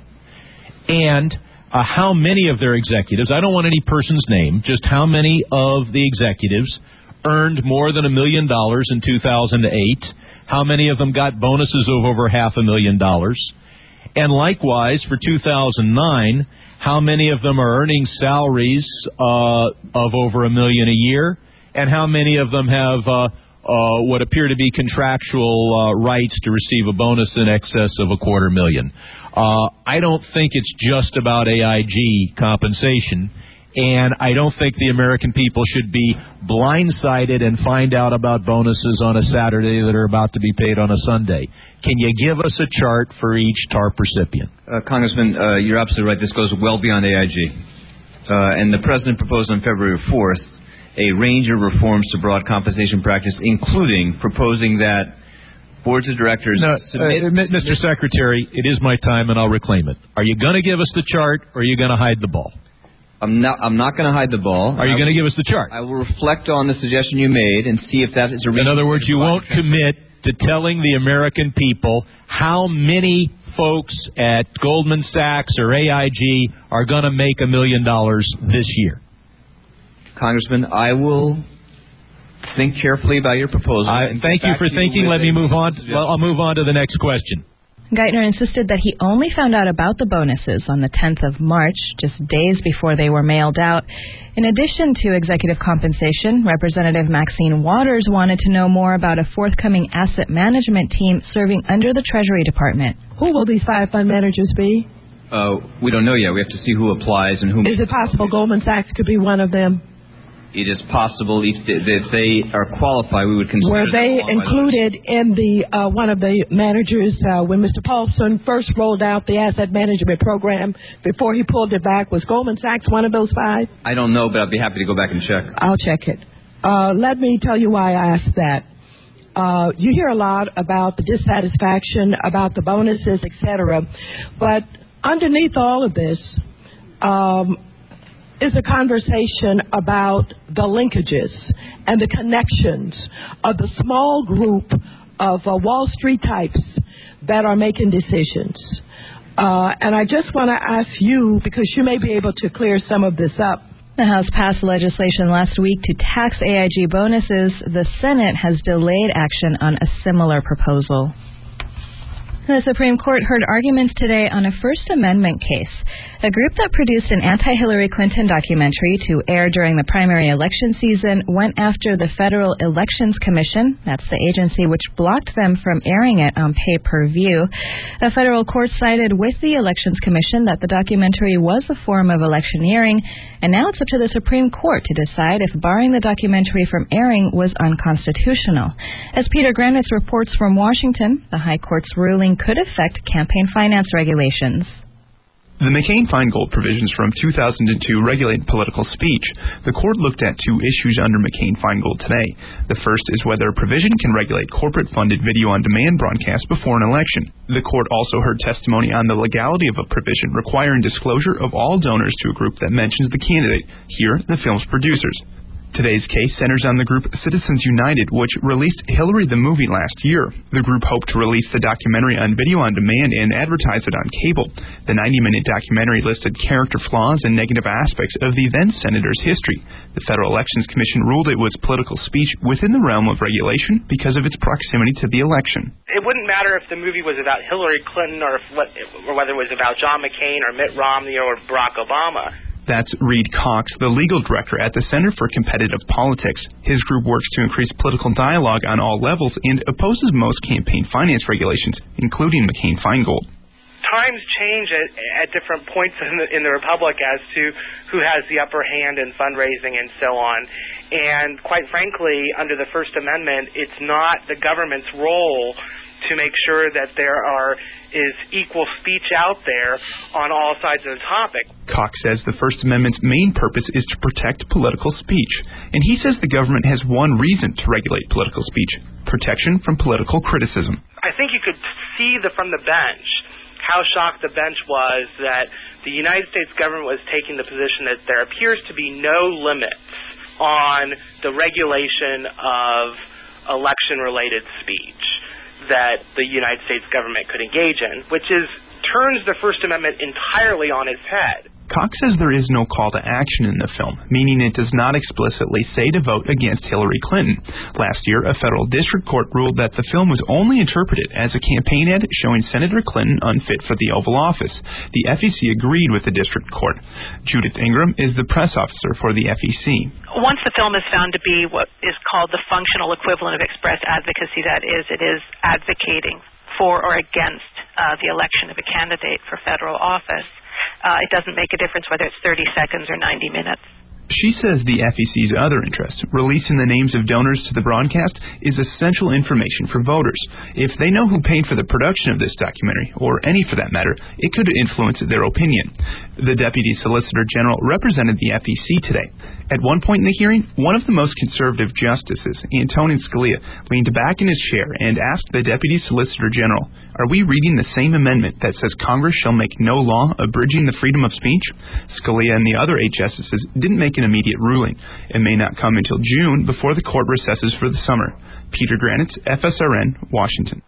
and uh, how many of their executives, I don't want any person's name, just how many of the executives earned more than a million dollars in two thousand eight, how many of them got bonuses of over half a million dollars, and likewise for two thousand nine, how many of them are earning salaries uh, of over a million a year, and how many of them have uh, uh, what appear to be contractual uh, rights to receive a bonus in excess of a quarter million. Uh, I don't think it's just about A I G compensation. And I don't think the American people should be blindsided and find out about bonuses on a Saturday that are about to be paid on a Sunday. Can you give us a chart for each TARP recipient? Uh, Congressman, uh, you're absolutely right. This goes well beyond A I G. Uh, and the President proposed on February fourth a range of reforms to broad compensation practice, including proposing that boards of directors no, submit... Uh, Mister Secretary, it is my time and I'll reclaim it. Are you going to give us the chart or are you going to hide the ball? I'm not. I'm not going to hide the ball. Are you going to give us the chart? I will reflect on the suggestion you made and see if that is a reason. In other words, you won't commit to telling the American people how many folks at Goldman Sachs or A I G are going to make a million dollars this year. Congressman, I will think carefully about your proposal. I, thank you for thinking. Let me move on. Well, I'll move on to the next question. Geithner insisted that he only found out about the bonuses on the tenth of March, just days before they were mailed out. In addition to executive compensation, Representative Maxine Waters wanted to know more about a forthcoming asset management team serving under the Treasury Department. Who will these five fund managers be? Uh, we don't know yet. We have to see who applies and who... Is it possible Goldman Sachs could be one of them? It is possible if they, if they are qualified, we would consider. Were they included in the uh, one of the managers uh, when Mister Paulson first rolled out the asset management program before he pulled it back? Was Goldman Sachs one of those five? I don't know, but I'd be happy to go back and check. I'll check it. Uh, let me tell you why I asked that. Uh, you hear a lot about the dissatisfaction, about the bonuses, et cetera. But underneath all of this, um, is a conversation about the linkages and the connections of the small group of uh, Wall Street types that are making decisions. Uh, and I just want to ask you, because you may be able to clear some of this up. The House passed legislation last week to tax A I G bonuses. The Senate has delayed action on a similar proposal. The Supreme Court heard arguments today on a First Amendment case. A group that produced an anti-Hillary Clinton documentary to air during the primary election season went after the Federal Elections Commission. That's the agency which blocked them from airing it on pay-per-view. A federal court sided with the Elections Commission that the documentary was a form of electioneering, and now it's up to the Supreme Court to decide if barring the documentary from airing was unconstitutional. As Peter Granitz reports from Washington, the High Court's ruling could affect campaign finance regulations. The McCain-Feingold provisions from two thousand two regulate political speech. The court looked at two issues under McCain-Feingold today. The first is whether a provision can regulate corporate-funded video-on-demand broadcasts before an election. The court also heard testimony on the legality of a provision requiring disclosure of all donors to a group that mentions the candidate, here the film's producers. Today's case centers on the group Citizens United, which released Hillary the movie last year. The group hoped to release the documentary on video on demand and advertise it on cable. The ninety-minute documentary listed character flaws and negative aspects of the then senator's history. The Federal Elections Commission ruled it was political speech within the realm of regulation because of its proximity to the election. It wouldn't matter if the movie was about Hillary Clinton or, if, or whether it was about John McCain or Mitt Romney or Barack Obama. That's Reed Cox, the legal director at the Center for Competitive Politics. His group works to increase political dialogue on all levels and opposes most campaign finance regulations, including McCain-Feingold. Times change at, at different points in the, in the Republic as to who has the upper hand in fundraising and so on. And quite frankly, under the First Amendment, it's not the government's role to make sure that there are is equal speech out there on all sides of the topic. Cox says the First Amendment's main purpose is to protect political speech. And he says the government has one reason to regulate political speech: protection from political criticism. I think you could see the, from the bench how shocked the bench was that the United States government was taking the position that there appears to be no limits on the regulation of election-related speech that the United States government could engage in, which is turns the First Amendment entirely on its head. Cox says there is no call to action in the film, meaning it does not explicitly say to vote against Hillary Clinton. Last year, a federal district court ruled that the film was only interpreted as a campaign ad showing Senator Clinton unfit for the Oval Office. The F E C agreed with the district court. Judith Ingram is the press officer for the F E C. Once the film is found to be what is called the functional equivalent of express advocacy, that is, it is advocating for or against uh, the election of a candidate for federal office, Uh, it doesn't make a difference whether it's thirty seconds or ninety minutes. She says the F E C's other interest, releasing the names of donors to the broadcast, is essential information for voters. If they know who paid for the production of this documentary, or any for that matter, it could influence their opinion. The Deputy Solicitor General represented the F E C today. At one point in the hearing, one of the most conservative justices, Antonin Scalia, leaned back in his chair and asked the Deputy Solicitor General, "Are we reading the same amendment that says Congress shall make no law abridging the freedom of speech?" Scalia and the other eight justices didn't make an immediate ruling. It may not come until June before the court recesses for the summer. Peter Granitz, F S R N, Washington.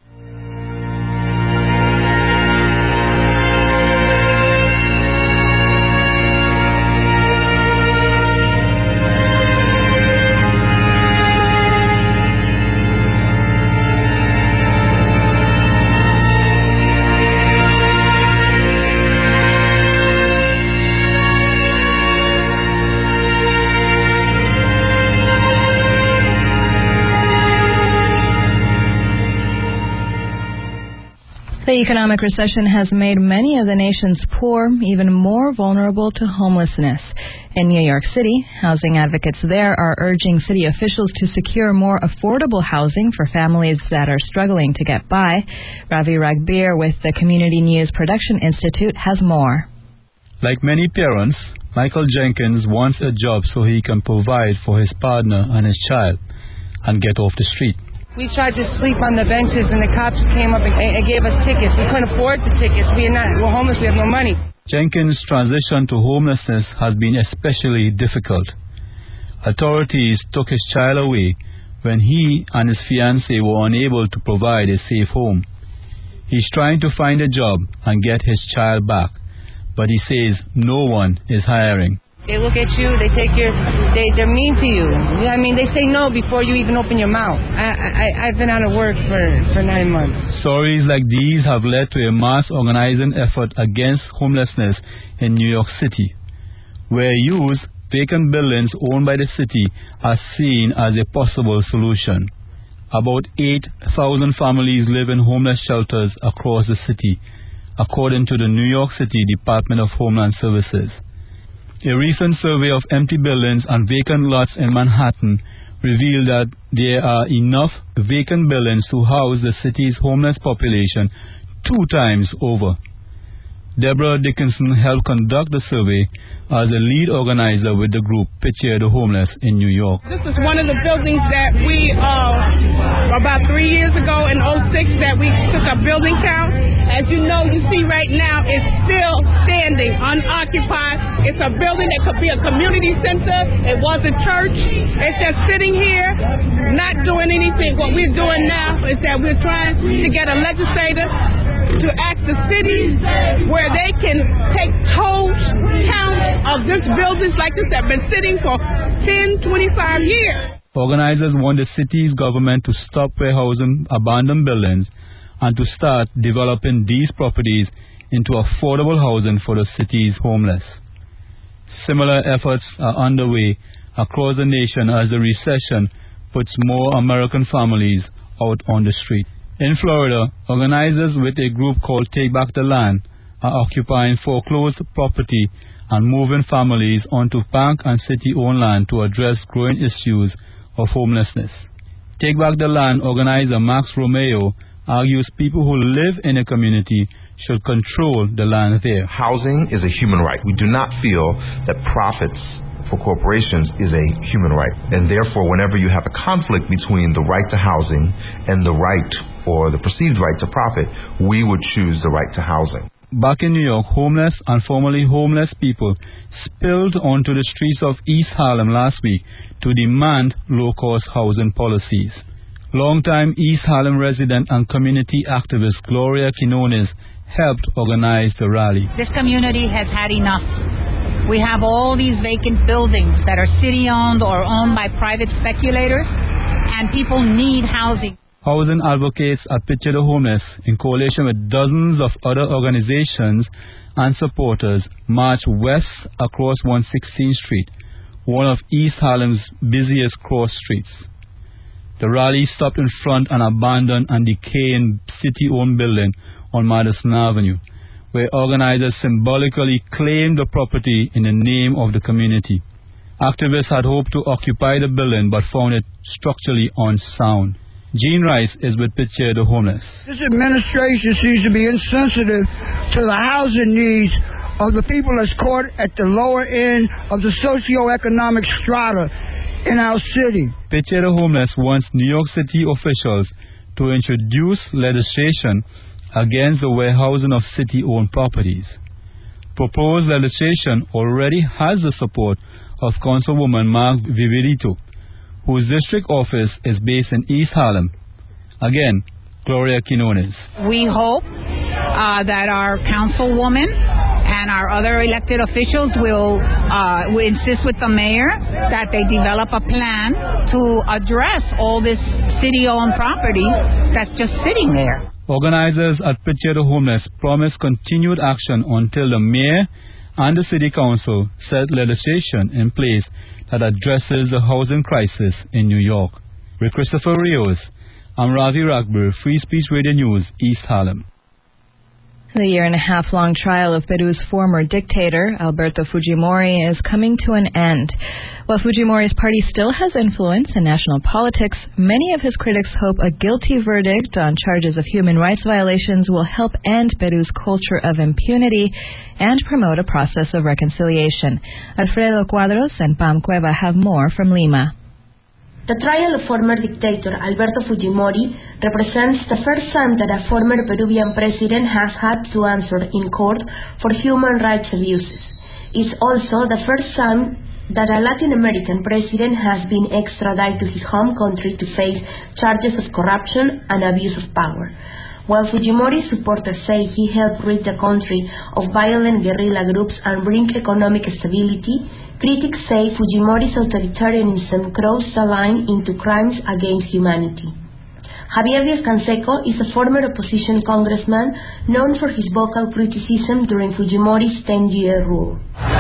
The economic recession has made many of the nation's poor even more vulnerable to homelessness. In New York City, housing advocates there are urging city officials to secure more affordable housing for families that are struggling to get by. Ravi Ragbir with the Community News Production Institute has more. Like many parents, Michael Jenkins wants a job so he can provide for his partner and his child and get off the street. We tried to sleep on the benches, and the cops came up and, and gave us tickets. We couldn't afford the tickets. We are not, we're homeless. We have no money. Jenkins' transition to homelessness has been especially difficult. Authorities took his child away when he and his fiancée were unable to provide a safe home. He's trying to find a job and get his child back, but he says no one is hiring. They look at you, they take your, they, they're mean to you. I mean, they say no before you even open your mouth. I, I, I've been out of work for, for nine months. Stories like these have led to a mass organizing effort against homelessness in New York City, where used vacant buildings owned by the city are seen as a possible solution. About eight thousand families live in homeless shelters across the city, according to the New York City Department of Homeland Services. A recent survey of empty buildings and vacant lots in Manhattan revealed that there are enough vacant buildings to house the city's homeless population two times over. Deborah Dickinson helped conduct the survey as a lead organizer with the group Picture the Homeless in New York. This is one of the buildings that we, uh, about three years ago in oh six, that we took a building count. As you know, you see right now, it's still standing, unoccupied. It's a building that could be a community center. It was a church. It's just sitting here, not doing anything. What we're doing now is that we're trying to get a legislator to ask the city where they can take total count of this buildings like this that have been sitting for ten, twenty-five years. Organizers want the city's government to stop warehousing abandoned buildings and to start developing these properties into affordable housing for the city's homeless. Similar efforts are underway across the nation as the recession puts more American families out on the street. In Florida, organizers with a group called Take Back the Land are occupying foreclosed property and moving families onto bank and city-owned land to address growing issues of homelessness. Take Back the Land organizer Max Romeo argues people who live in a community should control the land there. Housing is a human right. We do not feel that profits for corporations is a human right. And therefore, whenever you have a conflict between the right to housing and the right or the perceived right to profit, we would choose the right to housing. Back in New York, homeless and formerly homeless people spilled onto the streets of East Harlem last week to demand low-cost housing policies. Longtime East Harlem resident and community activist Gloria Quinones helped organize the rally. This community has had enough. We have all these vacant buildings that are city-owned or owned by private speculators, and people need housing. Housing advocates at Picture the Homeless, in coalition with dozens of other organizations and supporters, marched west across one sixteenth Street, one of East Harlem's busiest cross streets. The rally stopped in front of an abandoned and decaying city-owned building on Madison Avenue, where organizers symbolically claimed the property in the name of the community. Activists had hoped to occupy the building but found it structurally unsound. Gene Rice is with Picture the Homeless. This administration seems to be insensitive to the housing needs of the people that's caught at the lower end of the socioeconomic strata in our city. Picture the Homeless wants New York City officials to introduce legislation against the warehousing of city-owned properties. Proposed legislation already has the support of Councilwoman Mark Viverito, whose district office is based in East Harlem. Again, Gloria Quinones. We hope uh, that our councilwoman and our other elected officials will, uh, will insist with the mayor that they develop a plan to address all this city-owned property that's just sitting there. Organizers at Picture the Homeless promise continued action until the mayor and the city council set legislation in place that addresses the housing crisis in New York. With Christopher Rios, I'm Ravi Ragbir, Free Speech Radio News, East Harlem. The year and a half long trial of Peru's former dictator, Alberto Fujimori, is coming to an end. While Fujimori's party still has influence in national politics, many of his critics hope a guilty verdict on charges of human rights violations will help end Peru's culture of impunity and promote a process of reconciliation. Alfredo Cuadros and Pam Cueva have more from Lima. The trial of former dictator Alberto Fujimori represents the first time that a former Peruvian president has had to answer in court for human rights abuses. It's also the first time that a Latin American president has been extradited to his home country to face charges of corruption and abuse of power. While Fujimori's supporters say he helped rid the country of violent guerrilla groups and bring economic stability, critics say Fujimori's authoritarianism crossed the line into crimes against humanity. Javier Díaz-Canseco is a former opposition congressman known for his vocal criticism during Fujimori's ten-year rule.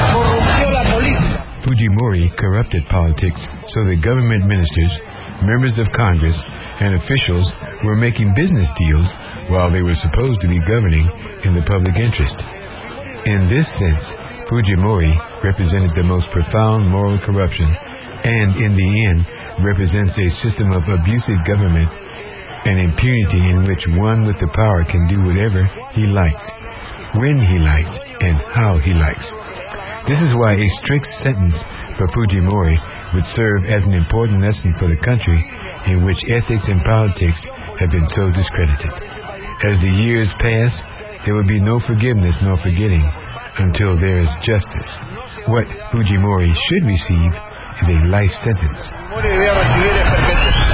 Fujimori corrupted politics so that government ministers, members of Congress, and officials were making business deals while they were supposed to be governing in the public interest. In this sense, Fujimori represented the most profound moral corruption and, in the end, represents a system of abusive government and impunity in which one with the power can do whatever he likes, when he likes, and how he likes. This is why a strict sentence for Fujimori would serve as an important lesson for the country in which ethics and politics have been so discredited. As the years pass, there will be no forgiveness nor forgetting until there is justice. What Fujimori should receive is a life sentence.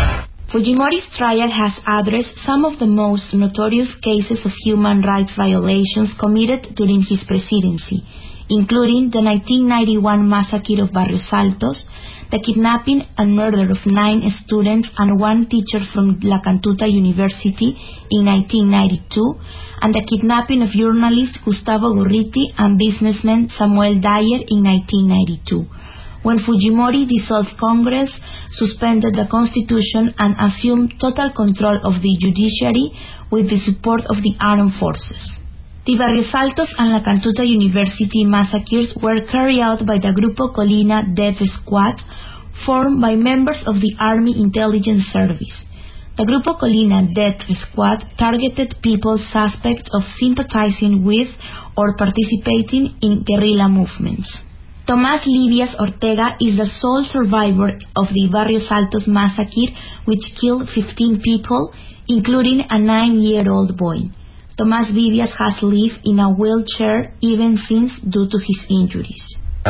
Fujimori's trial has addressed some of the most notorious cases of human rights violations committed during his presidency, including the nineteen ninety-one massacre of Barrios Altos, the kidnapping and murder of nine students and one teacher from La Cantuta University in nineteen ninety-two, and the kidnapping of journalist Gustavo Gorriti and businessman Samuel Dyer in nineteen ninety-two, when Fujimori dissolved Congress, suspended the Constitution, and assumed total control of the judiciary with the support of the armed forces. The Barrios Altos and La Cantuta University massacres were carried out by the Grupo Colina Death Squad, formed by members of the Army Intelligence Service. The Grupo Colina Death Squad targeted people suspect of sympathizing with or participating in guerrilla movements. Tomás Livias Ortega is the sole survivor of the Barrios Altos massacre, which killed fifteen people, including a nine-year-old boy. Tomás Livias has lived in a wheelchair even since due to his injuries. The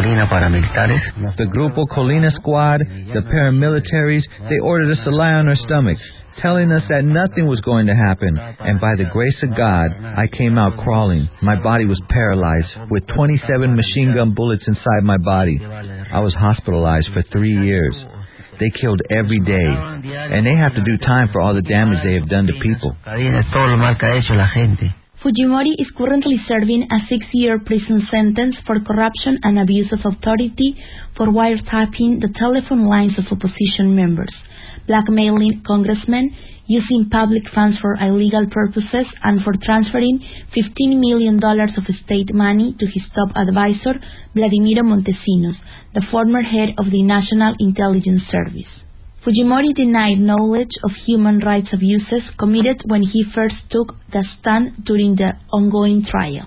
Grupo Colina Squad, the paramilitaries, they ordered us to lie on our stomachs, telling us that nothing was going to happen. And by the grace of God, I came out crawling. My body was paralyzed with twenty-seven machine gun bullets inside my body. I was hospitalized for three years. They killed every day, and they have to do time for all the damage they have done to people. Fujimori is currently serving a six-year prison sentence for corruption and abuse of authority for wiretapping the telephone lines of opposition members, blackmailing congressmen, using public funds for illegal purposes, and for transferring fifteen million dollars of state money to his top advisor, Vladimiro Montesinos, the former head of the National Intelligence Service. Fujimori denied knowledge of human rights abuses committed when he first took the stand during the ongoing trial.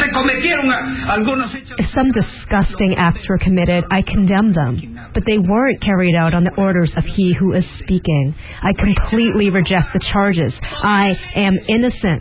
If some disgusting acts were committed, I condemn them, but they weren't carried out on the orders of he who is speaking. I completely reject the charges. I am innocent.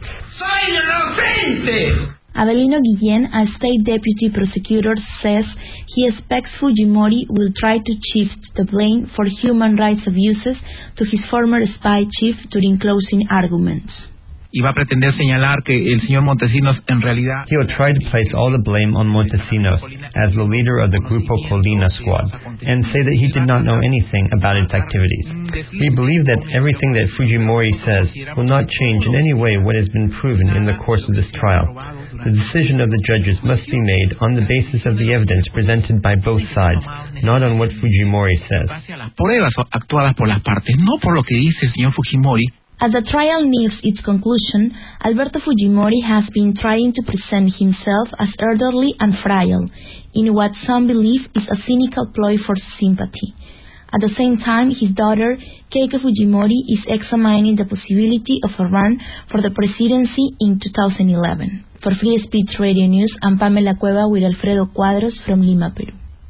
Avelino Guillén, a state deputy prosecutor, says he expects Fujimori will try to shift the blame for human rights abuses to his former spy chief during closing arguments. Y va a pretender señalar que el señor Montesinos en realidad... He will try to place all the blame on Montesinos as the leader of the Grupo Colina Squad and say that he did not know anything about its activities. We believe that everything that Fujimori says will not change in any way what has been proven in the course of this trial. The decision of the judges must be made on the basis of the evidence presented by both sides, not on what Fujimori says. Pruebas actuadas por las partes, no por lo que dice el señor Fujimori. As the trial nears its conclusion, Alberto Fujimori has been trying to present himself as elderly and frail, in what some believe is a cynical ploy for sympathy. At the same time, his daughter, Keiko Fujimori, is examining the possibility of a run for the presidency in two thousand eleven. For Free Speech Radio News, I'm Pamela Cueva with Alfredo Cuadros from Lima, Peru.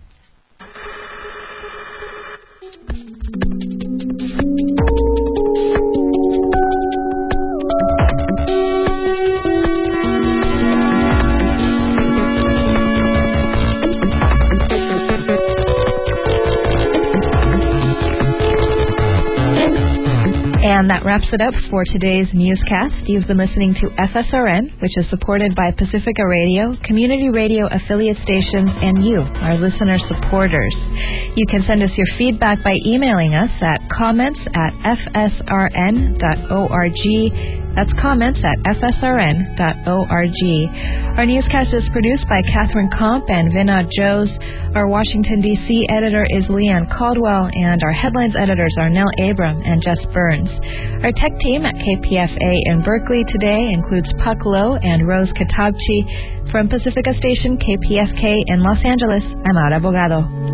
And that wraps it up for today's newscast. You've been listening to F S R N, which is supported by Pacifica Radio, community radio affiliate stations, and you, our listener supporters. You can send us your feedback by emailing us at comments at f s r n dot org. That's comments at f s r n dot org. Our newscast is produced by Catherine Komp and Vinod Jose. Our Washington, D C editor is Leanne Caldwell, and our headlines editors are Nell Abram and Jess Burns. Our tech team at K P F A in Berkeley today includes Puck Lowe and Rose Katabchi. From Pacifica Station K P F K in Los Angeles, I'm Ara Bogado.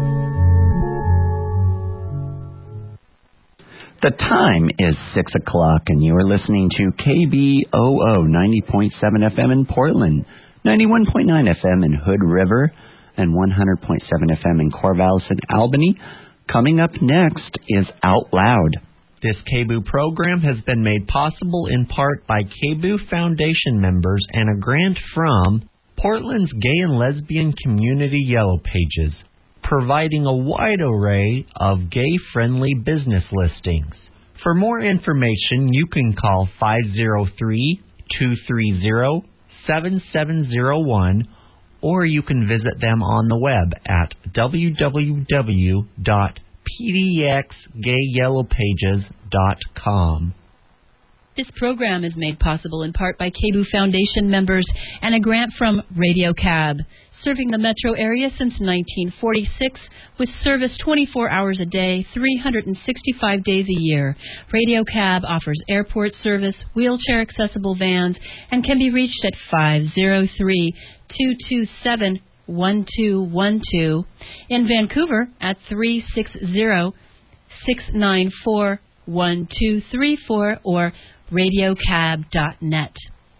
The time is six o'clock, and you are listening to K B O O ninety point seven F M in Portland, ninety-one point nine F M in Hood River, and one hundred point seven F M in Corvallis and Albany. Coming up next is Out Loud. This K B O O program has been made possible in part by K B O O Foundation members and a grant from Portland's Gay and Lesbian Community Yellow Pages, providing a wide array of gay-friendly business listings. For more information, you can call five oh three, two three zero, seven seven zero one, or you can visit them on the web at w w w dot p d x gay yellow pages dot com. This program is made possible in part by K B O O Foundation members and a grant from Radio Cab, serving the metro area since nineteen forty-six with service twenty-four hours a day, three hundred sixty-five days a year. Radio Cab offers airport service, wheelchair-accessible vans, and can be reached at five oh three, two two seven, one two one two. In Vancouver at three six zero, six nine four, one two three four or radio cab dot net.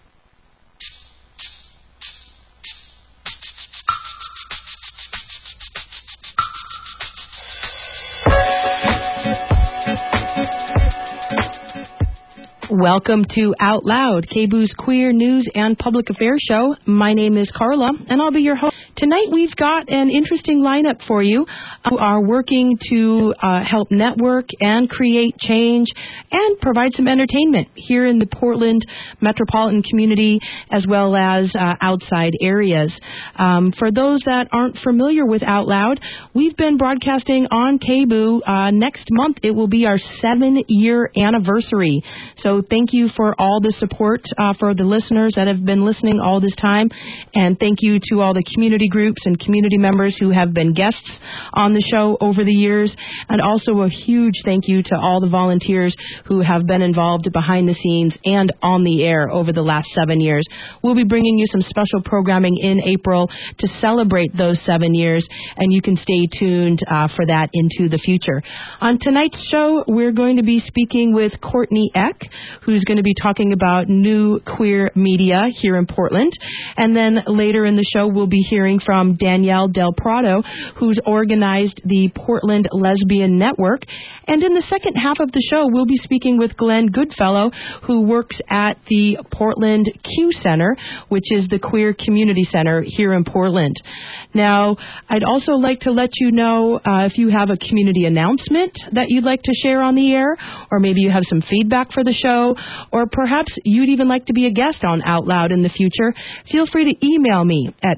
Welcome to Out Loud, K B O O's queer news and public affairs show. My name is Carla, and I'll be your host. Tonight we've got an interesting lineup for you. We are working to uh, help network and create change and provide some entertainment here in the Portland metropolitan community as well as uh, outside areas. Um, for those that aren't familiar with Out Loud, we've been broadcasting on K B O O. Uh, next month it will be our seven-year anniversary. So thank you for all the support uh, for the listeners that have been listening all this time, and thank you to all the community groups and community members who have been guests on the show over the years, and also a huge thank you to all the volunteers who have been involved behind the scenes and on the air over the last seven years. We'll be bringing you some special programming in April to celebrate those seven years, and you can stay tuned uh, for that into the future. On tonight's show, we're going to be speaking with Courtney Eck, who's going to be talking about new queer media here in Portland. And then later in the show, we'll be hearing from Danielle Del Prado, who's organized the Portland Lesbian Network. And in the second half of the show, we'll be speaking with Glenn Goodfellow, who works at the Portland Q Center, which is the queer community center here in Portland. Now, I'd also like to let you know uh, if you have a community announcement that you'd like to share on the air, or maybe you have some feedback for the show, or perhaps you'd even like to be a guest on Out Loud in the future, feel free to email me at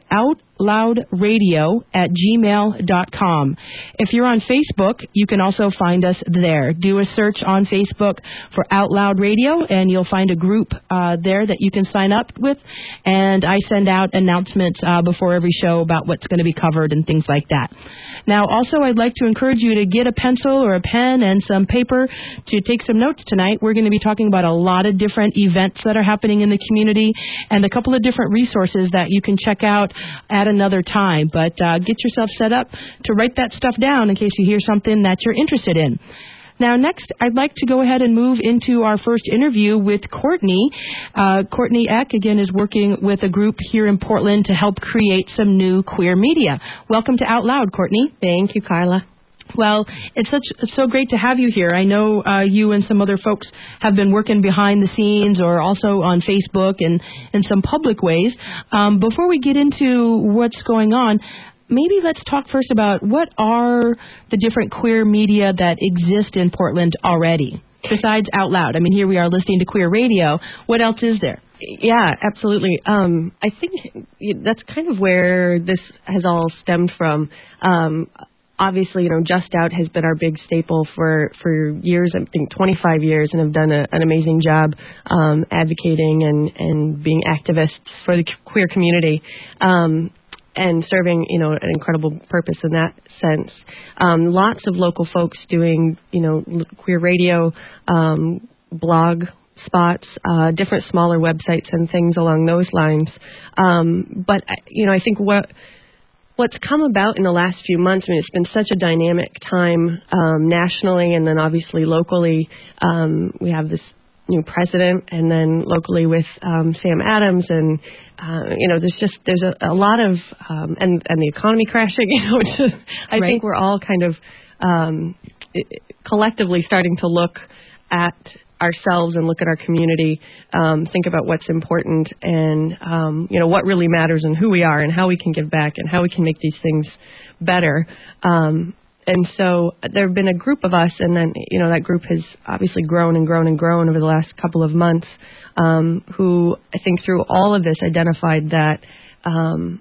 outloudradio at gmail dot com. If you're on Facebook, you can also find us there. Do a search on Facebook for Out Loud Radio, and you'll find a group uh, there that you can sign up with, and I send out announcements uh, before every show about what's going to be covered and things like that. Now, also, I'd like to encourage you to get a pencil or a pen and some paper to take some notes tonight. We're going to be talking about a lot of different events that are happening in the community and a couple of different resources that you can check out at another time. But uh, get yourself set up to write that stuff down in case you hear something that you're interested in. Now, next, I'd like to go ahead and move into our first interview with Courtney. Uh, Courtney Eck, again, is working with a group here in Portland to help create some new queer media. Welcome to Out Loud, Courtney. Thank you, Carla. Well, it's such it's so great to have you here. I know uh, you and some other folks have been working behind the scenes or also on Facebook and in some public ways. Um, before we get into what's going on, maybe let's talk first about what are the different queer media that exist in Portland already, besides Out Loud. I mean, here we are listening to queer radio. What else is there? Yeah, absolutely. Um, I think that's kind of where this has all stemmed from. Um, obviously, you know, Just Out has been our big staple for, for years, I think twenty-five years, and have done a, an amazing job um, advocating and, and being activists for the queer community. Um and serving, you know, an incredible purpose in that sense. Um, lots of local folks doing, you know, queer radio, um, blog spots, uh, different smaller websites and things along those lines. Um, but, you know, I think what what's come about in the last few months, I mean, it's been such a dynamic time um, nationally and then obviously locally. Um, we have this new president, and then locally with um, Sam Adams, and uh, you know, there's just there's a, a lot of um, and and the economy crashing. You know, it's just, I right. think we're all kind of um, collectively starting to look at ourselves and look at our community, um, think about what's important, and um, you know, what really matters, and who we are, and how we can give back, and how we can make these things better. Um, and so there have been a group of us, and then, you know, that group has obviously grown and grown and grown over the last couple of months, um, who I think through all of this identified that um,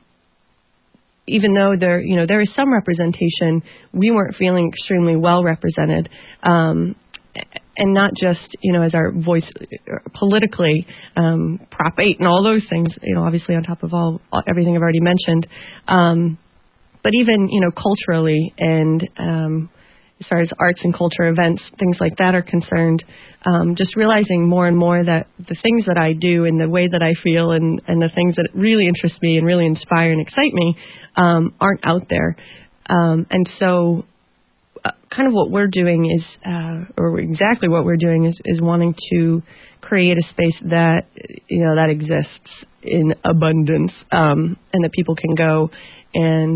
even though there, you know, there is some representation, we weren't feeling extremely well represented. Um, And not just, you know, as our voice politically, um, Prop eight and all those things, you know, obviously on top of all everything I've already mentioned, um, but even, you know, culturally and um, as far as arts and culture events, things like that are concerned, um, just realizing more and more that the things that I do and the way that I feel and, and the things that really interest me and really inspire and excite me um, aren't out there. Um, and so Uh, kind of what we're doing is, uh, or exactly what we're doing is, is wanting to create a space that, you know, that exists in abundance, um, and that people can go and,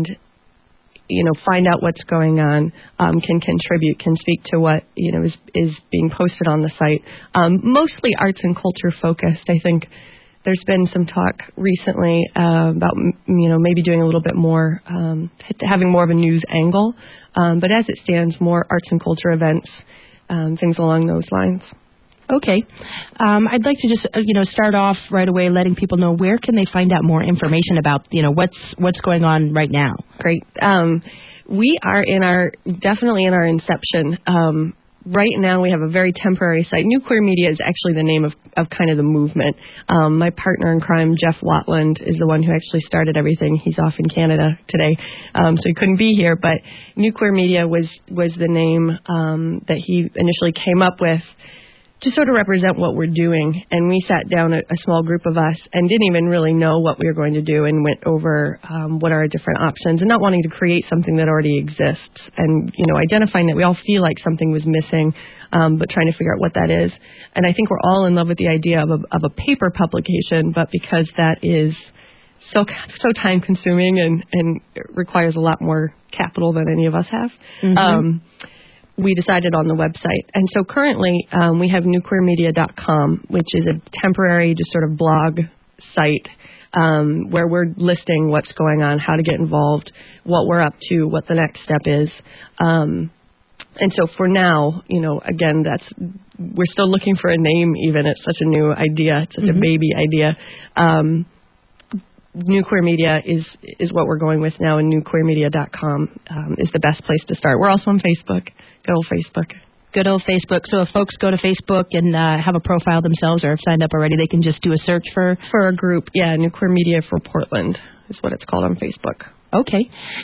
you know, find out what's going on, um, can contribute, can speak to what, you know, is, is being posted on the site. Um, mostly arts and culture focused. I think there's been some talk recently uh, about, you know, maybe doing a little bit more, um, having more of a news angle. Um, but as it stands, more arts and culture events, um, things along those lines. Okay. Um, I'd like to just, uh, you know, start off right away letting people know where can they find out more information about, you know, what's what's going on right now. Great. Um, we are in our, definitely in our inception. Um, right now we have a very temporary site. New Queer Media is actually the name of, of kind of the movement. Um, my partner in crime, Jeff Watland, is the one who actually started everything. He's off in Canada today, um, so he couldn't be here. But New Queer Media was, was the name um, that he initially came up with to sort of represent what we're doing. And we sat down, a, a small group of us, and didn't even really know what we were going to do, and went over um, what are our different options, and not wanting to create something that already exists, and, you know, identifying that we all feel like something was missing, um, but trying to figure out what that is. And I think we're all in love with the idea of a, of a paper publication, but because that is so so time consuming and, and requires a lot more capital than any of us have, mm-hmm. um, we decided on the website. And so currently um, we have new queer media dot com, which is a temporary just sort of blog site um, where we're listing what's going on, how to get involved, what we're up to, what the next step is. Um, and so for now, you know, again, that's we're still looking for a name even. It's such a new idea. It's such mm-hmm. a baby idea. Um, New Queer Media is is what we're going with now, and new queer media dot com um, is the best place to start. We're also on Facebook. Good old Facebook. Good old Facebook. So if folks go to Facebook and uh, have a profile themselves or have signed up already, they can just do a search for... For a group, yeah, New Queer Media for Portland is what it's called on Facebook. Okay.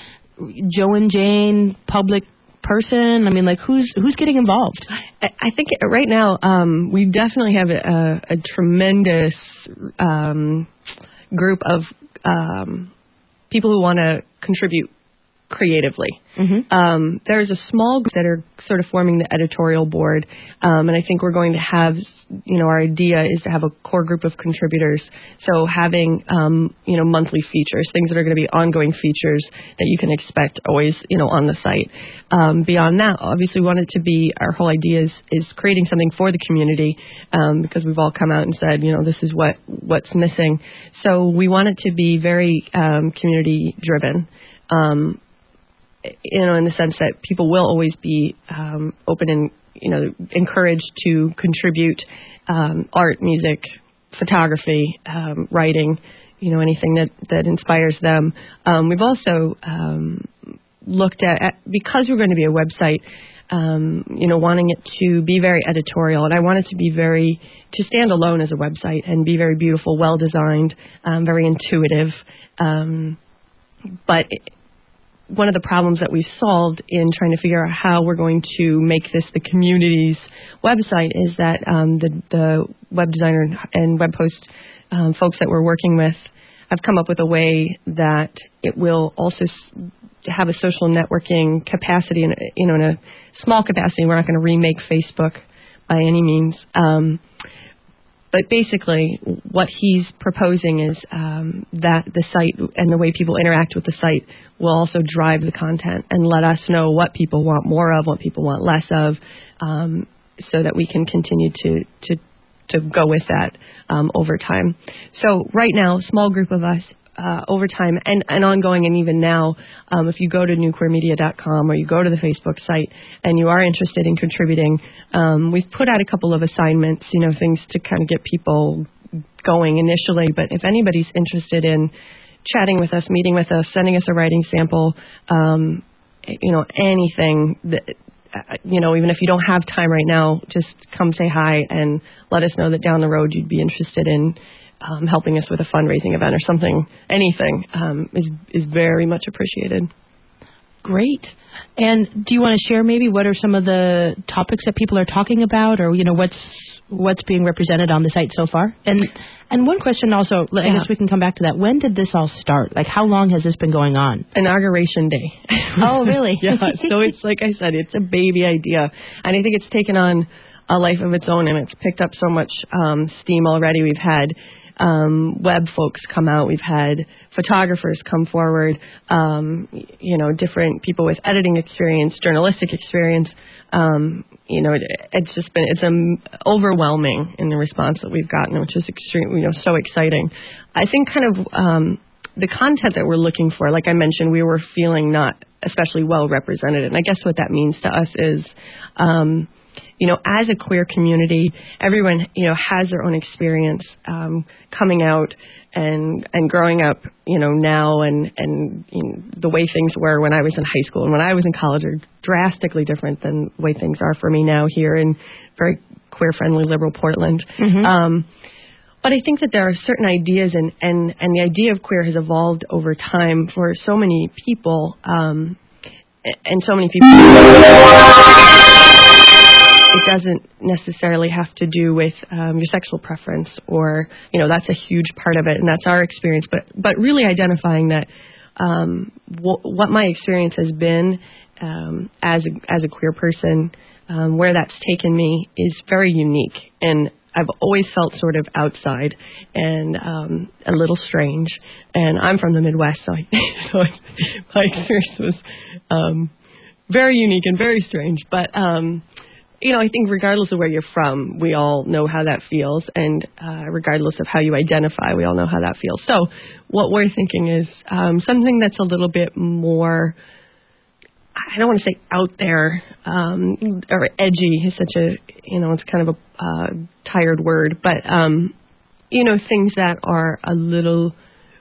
Joe and Jane, public person, I mean, like, who's who's getting involved? I, I think right now um, we definitely have a, a tremendous um, group of um, people who want to contribute creatively. Mm-hmm. Um, there's a small group that are sort of forming the editorial board, um, and I think we're going to have, you know, our idea is to have a core group of contributors. So having, um, you know, monthly features, things that are going to be ongoing features that you can expect always, you know, on the site. Um, beyond that, obviously, we want it to be, our whole idea is, is creating something for the community, um, because we've all come out and said, you know, this is what what's missing. So we want it to be very um, community driven. Um, you know, in the sense that people will always be um, open and, you know, encouraged to contribute um, art, music, photography, um, writing, you know, anything that, that inspires them. Um, we've also um, looked at, at, because we're going to be a website, um, you know, wanting it to be very editorial. And I want it to be very, to stand alone as a website and be very beautiful, well-designed, um, very intuitive. Um, but... It, one of the problems that we've solved in trying to figure out how we're going to make this the community's website is that um, the, the web designer and web post um, folks that we're working with have come up with a way that it will also have a social networking capacity, in, you know, in a small capacity. We're not going to remake Facebook by any means. Um, But basically, what he's proposing is um, that the site and the way people interact with the site will also drive the content and let us know what people want more of, what people want less of, um, so that we can continue to to, to go with that um, over time. So right now, a small group of us uh, over time and, and ongoing, and even now, um, if you go to new queer media dot com or you go to the Facebook site and you are interested in contributing, um, we've put out a couple of assignments, you know, things to kind of get people going initially. But if anybody's interested in chatting with us, meeting with us, sending us a writing sample, um, you know, anything that, uh, you know, even if you don't have time right now, just come say hi and let us know that down the road you'd be interested in um, helping us with a fundraising event or something. Anything um, is is very much appreciated. Great. And do you want to share maybe what are some of the topics that people are talking about, or you know what's what's being represented on the site so far? And and one question also, I yeah. guess we can come back to that. When did this all start? Like, how long has this been going on? Inauguration day. Oh, really? Yeah. So it's like I said, it's a baby idea, and I think it's taken on a life of its own, and it's picked up so much um, steam already. We've had um, web folks come out. We've had photographers come forward. Um, you know, different people with editing experience, journalistic experience. Um, you know, it, it's just been, it's um, overwhelming in the response that we've gotten, which is extreme, you know, so exciting. I think kind of um, the content that we're looking for, like I mentioned, we were feeling not especially well represented. And I guess what that means to us is, um, you know, as a queer community, everyone, you know, has their own experience um, coming out and and growing up, you know, now and, and you know, the way things were when I was in high school and when I was in college are drastically different than the way things are for me now here in very queer-friendly liberal Portland. Mm-hmm. Um, but I think that there are certain ideas, and, and, and the idea of queer has evolved over time for so many people, um, and so many people. It doesn't necessarily have to do with um, your sexual preference, or, you know, that's a huge part of it, and that's our experience. But but really identifying that um, w- what my experience has been um, as a, as a queer person, um, where that's taken me is very unique, and I've always felt sort of outside and um, a little strange. And I'm from the Midwest, so, I, so I, my experience was um, very unique and very strange, but. Um, You know, I think regardless of where you're from, we all know how that feels. And uh, regardless of how you identify, we all know how that feels. So what we're thinking is um, something that's a little bit more, I don't want to say out there, um, or edgy is such a, you know, it's kind of a uh, tired word. But, um, you know, things that are a little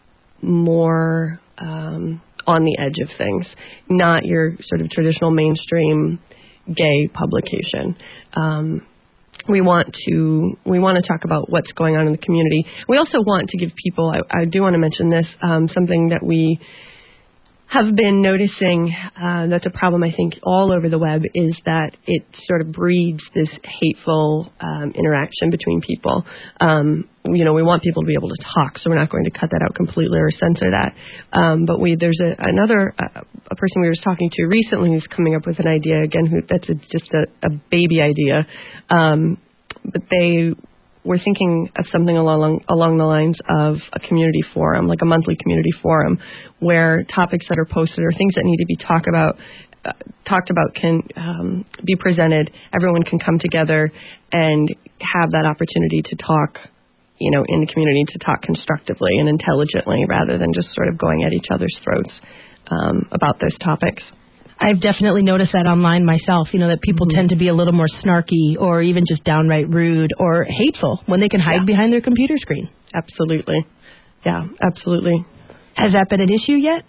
more um, on the edge of things, not your sort of traditional mainstream gay publication. Um, we want to we want to talk about what's going on in the community. We also want to give people, I, I do want to mention this, um, something that we have been noticing uh, that's a problem, I think, all over the web, is that it sort of breeds this hateful um, interaction between people. Um, you know, we want people to be able to talk, so we're not going to cut that out completely or censor that. Um, but we there's a, another uh, a person we were talking to recently who's coming up with an idea again. Who that's a, just a, a baby idea, um, but they. We're thinking of something along along the lines of a community forum, like a monthly community forum, where topics that are posted or things that need to be talked about, uh, talked about can um, be presented. Everyone can come together and have that opportunity to talk, you know, in the community, to talk constructively and intelligently, rather than just sort of going at each other's throats um, about those topics. I've definitely noticed that online myself, you know, that people mm-hmm. tend to be a little more snarky or even just downright rude or hateful when they can hide yeah. behind their computer screen. Absolutely. Yeah, absolutely. Has that been an issue yet?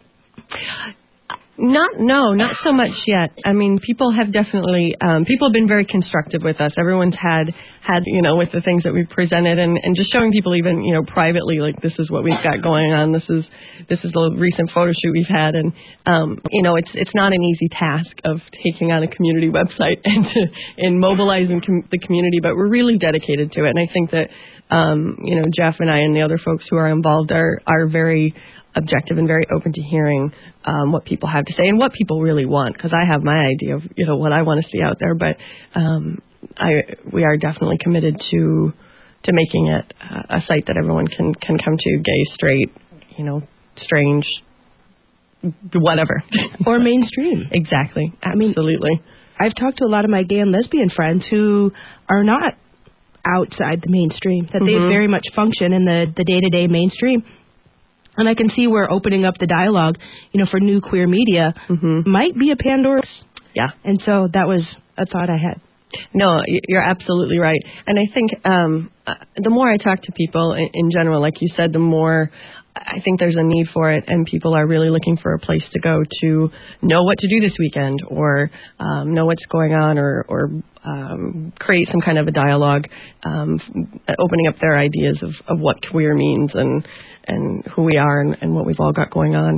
Not, no, not so much yet. I mean, people have definitely, um, people have been very constructive with us. Everyone's had, had, you know, with the things that we've presented, and, and just showing people even, you know, privately, like, this is what we've got going on. This is, this is the recent photo shoot we've had. And, um, you know, it's, it's not an easy task of taking on a community website and to, and mobilizing com- the community, but we're really dedicated to it. And I think that, um, you know, Jeff and I and the other folks who are involved are, are very objective and very open to hearing um, what people have to say and what people really want, because I have my idea of, you know, what I want to see out there, but um, I we are definitely committed to to making it uh, a site that everyone can, can come to, gay, straight, you know, strange, whatever. Or mainstream. Exactly. Absolutely. I've talked to a lot of my gay and lesbian friends who are not outside the mainstream, that mm-hmm. they very much function in the, the day-to-day mainstream. And I can see where opening up the dialogue, you know, for new queer media mm-hmm. might be a Pandora's. Yeah. And so that was a thought I had. No, you're absolutely right. And I think um, the more I talk to people in, in general, like you said, the more I think there's a need for it, and people are really looking for a place to go to know what to do this weekend, or um, know what's going on, or, or um, create some kind of a dialogue, um, opening up their ideas of, of what queer means and, and who we are and, and what we've all got going on.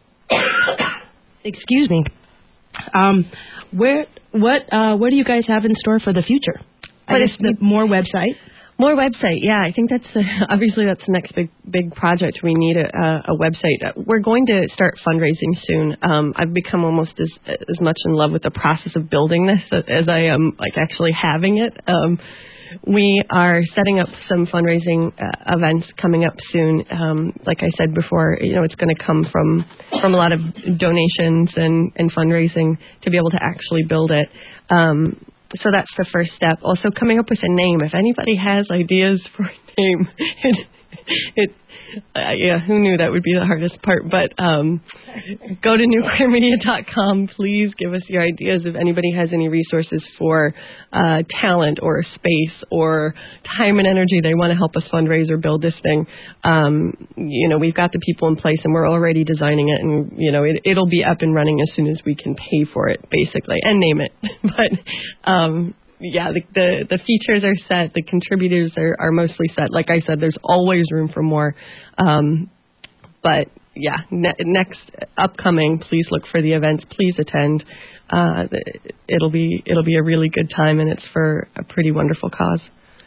Excuse me. Um, where, what, uh, what do you guys have in store for the future? But I guess the more website. More website, yeah. I think that's uh, obviously that's the next big big project. We need a, a website. We're going to start fundraising soon. Um, I've become almost as as much in love with the process of building this as I am like actually having it. Um, we are setting up some fundraising uh, events coming up soon. Um, like I said before, you know, it's going to come from from a lot of donations and and fundraising to be able to actually build it. Um, So that's the first step. Also, coming up with a name. If anybody has ideas for a name, it, it uh, yeah, who knew that would be the hardest part? But um, go to new queer media dot com. Please give us your ideas. If anybody has any resources for uh, talent or space or time and energy, they want to help us fundraise or build this thing. Um, you know, we've got the people in place, and we're already designing it, and you know, it, it'll be up and running as soon as we can pay for it, basically, and name it. But um, yeah, the, the the features are set. The contributors are, are mostly set. Like I said, there's always room for more. Um, but yeah, ne- next upcoming, please look for the events. Please attend. Uh, it'll be it'll be a really good time, and it's for a pretty wonderful cause.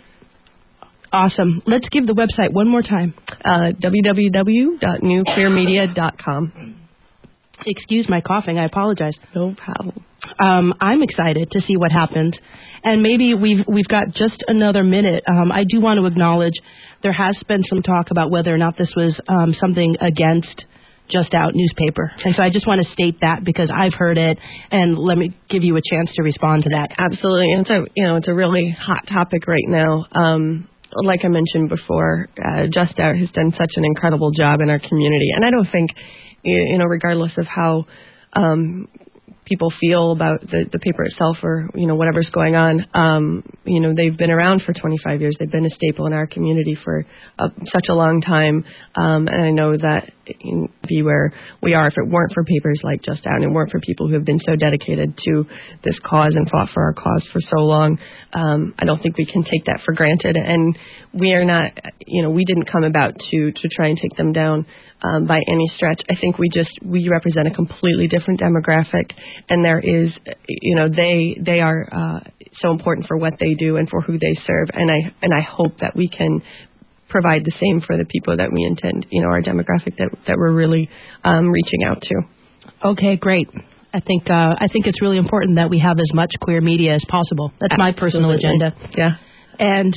Awesome. Let's give the website one more time. Uh, w w w dot new queer media dot com. Excuse my coughing. I apologize. No problem. Um, I'm excited to see what happens, and maybe we've we've got just another minute. Um, I do want to acknowledge there has been some talk about whether or not this was um, something against Just Out newspaper, and so I just want to state that because I've heard it, and let me give you a chance to respond to that. Absolutely, and so you know it's a really hot topic right now. Um, like I mentioned before, uh, Just Out has done such an incredible job in our community, and I don't think, you know, regardless of how um, people feel about the, the paper itself or, you know, whatever's going on, um, you know, they've been around for twenty-five years. They've been a staple in our community for uh, such a long time. Um, and I know that in be where we are, if it weren't for papers like Just Out and it weren't for people who have been so dedicated to this cause and fought for our cause for so long, um, I don't think we can take that for granted. And we are not, you know, we didn't come about to, to try and take them down um, by any stretch. I think we just, we represent a completely different demographic, and there is, you know, they, they are uh, so important for what they do and for who they serve. And I, and I hope that we can provide the same for the people that we intend, you know, our demographic that, that we're really um, reaching out to. Okay, great. I think uh, I think it's really important that we have as much queer media as possible. That's my personal agenda. Yeah. And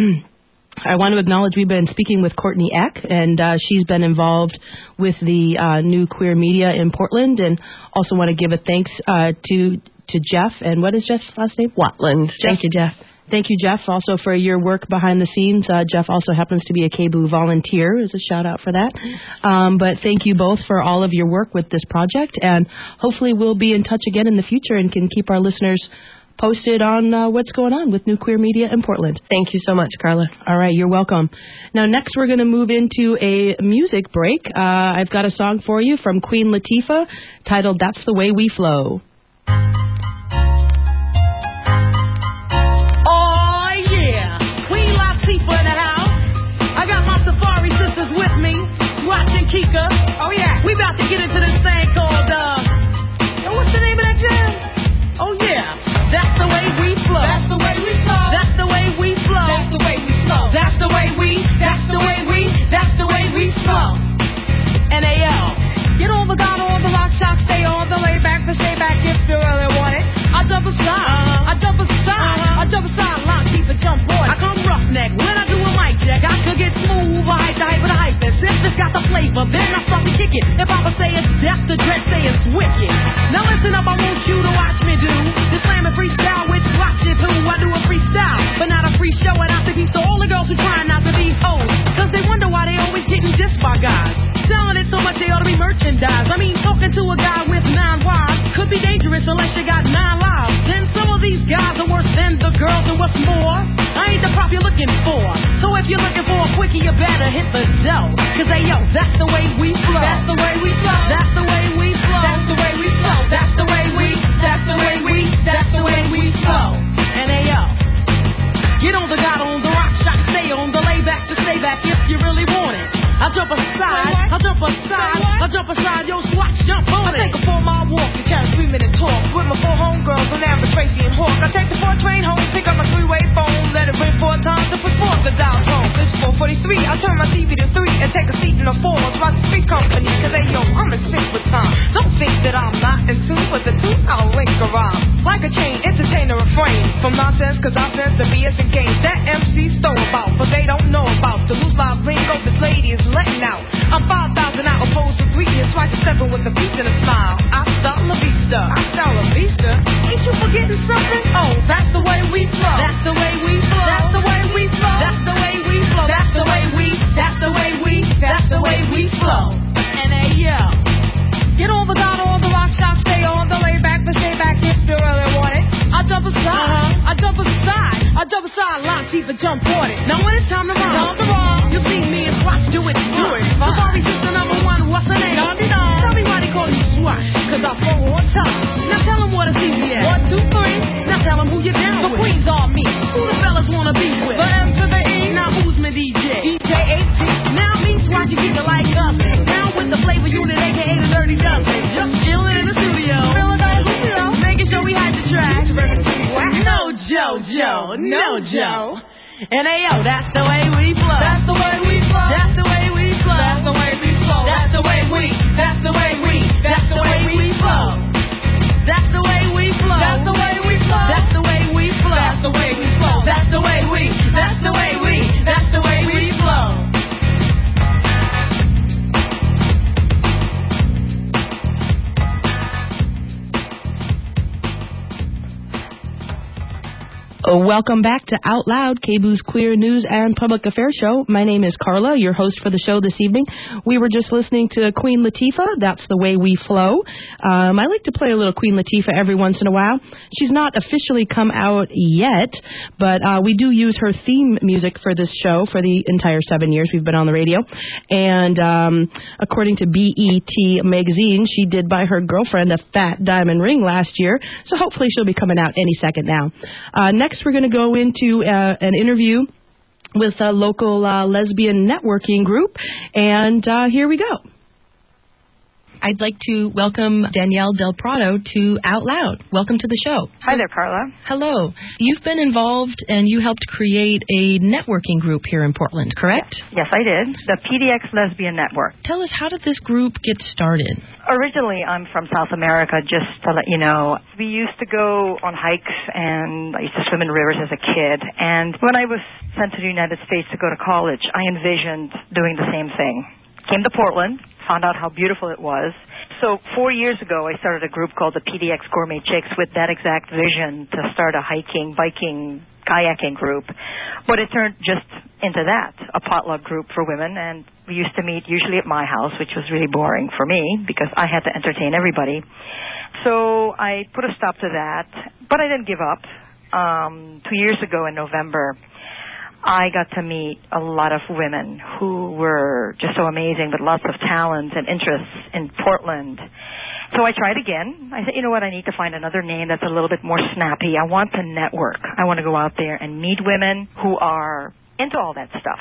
I want to acknowledge we've been speaking with Courtney Eck, and uh, she's been involved with the uh, new queer media in Portland, and also want to give a thanks uh, to to Jeff. And what is Jeff's last name? Watland. Jeff. Thank you, Jeff. Thank you, Jeff, also for your work behind the scenes. Uh, Jeff also happens to be a K B O O volunteer, as a shout-out for that. Um, but thank you both for all of your work with this project, and hopefully we'll be in touch again in the future and can keep our listeners posted on uh, what's going on with new queer media in Portland. Thank you so much, Carla. All right, you're welcome. Now, next we're going to move into a music break. Uh, I've got a song for you from Queen Latifah titled That's the Way We Flow. Kika. Oh, yeah. We about to get into this thing called, uh, what's the name of that jam? Oh, yeah. That's the way we flow. That's the way we flow. That's the way we flow. That's the way we flow. That's the way we, that's the way we, that's the way we flow. N A L. Get on the gun, on the lock, shock, stay on the lay back, to stay back if you really want it. I jump aside, uh-huh. I jump aside, uh-huh. I jump aside, lock, keep it, jump on. I come roughneck when I do a mic check. I could get smooth, I hype the hype of the hype. If it's got the flavor, then I start to kick it. If Papa say it's death, the dread say it's wicked. Now listen up, I want you to watch me do this slamming freestyle with watch it who. I do a freestyle, but not a free show. And I say peace to all the girls who trying not to be hoes, cause they wonder why they always getting dissed by guys. Telling what's more, I ain't the prop you're looking for. So if you're looking for a quickie, you better hit the dough. Cause hey yo, that's the way we flow. That's the way we flow. That's the way we flow. That's the way we flow. That's the way we, that's the way we, that's the way we flow. And hey yo, get on the God on the rock shot, stay on the layback to stay back if you really want it. I'll jump aside, I'll jump aside, I'll jump aside, yo, swatch, jump on it. I take a four-mile walk and carry three-minute talk with my four homegirls on Amber, Tracy, and Hawk. I take the four train home, pick up my three-way phone, let it ring four times to put four the dial home. It's four forty-three, I turn my T V to three and take a seat in the fours, watch the street company, cause hey, yo, I'm in sync with time. Don't think that I'm not in tune with the two, I'll link a rhyme. Like a chain, entertain the refrain from nonsense, cause I sense the B S and games that M C stole about, but they don't know about the loose live lingo this lady is letting out. I'm five thousand out opposed to three years, twice stepping with a beat and a smile. Hasta la vista, hasta la vista. Ain't you forgetting something? Oh, that's the way we flow. That's the way we flow. That's the way we flow. That's the way we flow. That's the way we. That's the way we. That's the way we flow. And hey yo, get on the God on the rock shop, stay on the layback, but stay back if you really want it. I jump aside, uh-huh. I jump aside, I jump aside, lock, keep it, jump on it. Now when it's time to run, time to run, you see me and Swatch do it, do it. The Bobby sister number one, what's her name? Dundee Don. Tell me why they call you Swatch, cause I flow on time. Now tell them what a C B S. One, two, three. Now tell them who you're down the with. The queens are me. Who the fellas wanna be with? The M to the E. Now who's my D J? D J eight T. Now me, Swatch, you keep it like us. Down with the flavor unit, aka the Dirty Dozen. Just chillin' in the studio. Philadelphia, making sure we had the track. No Joe, no Joe. And hey yo, that's the way we flow. That's the way we flow. That's the way we flow. That's the way we flow. That's the way we. That's the way we. That's the way we flow. That's the way we flow. That's the way we flow. That's the way we flow. That's the way we flow. That's the way we. That's the way we. That's the way we flow. Welcome back to Out Loud, K B O's Queer News and Public Affairs Show. My name is Carla, your host for the show this evening. We were just listening to Queen Latifah, That's the Way We Flow. Um, I like to play a little Queen Latifah every once in a while. She's not officially come out yet, but uh, we do use her theme music for this show for the entire seven years we've been on the radio. And um, according to B E T magazine, she did buy her girlfriend a fat diamond ring last year, so hopefully she'll be coming out any second now. Uh, next, we're going to go into uh, an interview with a local uh, lesbian networking group, and uh, here we go. I'd like to welcome Danielle Del Prado to Out Loud. Welcome to the show. Hi there, Carla. Hello. You've been involved and you helped create a networking group here in Portland, correct? Yes, I did. The P D X Lesbian Network. Tell us, how did this group get started? Originally, I'm from South America, just to let you know. We used to go on hikes, and I used to swim in rivers as a kid. And when I was sent to the United States to go to college, I envisioned doing the same thing. Came to Portland, found out how beautiful it was. So four years ago, I started a group called the P D X Gourmet Chicks with that exact vision to start a hiking, biking, kayaking group. But it turned just into that, a potluck group for women. And we used to meet usually at my house, which was really boring for me because I had to entertain everybody. So I put a stop to that, but I didn't give up. Um, two years ago in November, I got to meet a lot of women who were just so amazing with lots of talents and interests in Portland. So I tried again. I said, you know what, I need to find another name that's a little bit more snappy. I want to network. I want to go out there and meet women who are into all that stuff.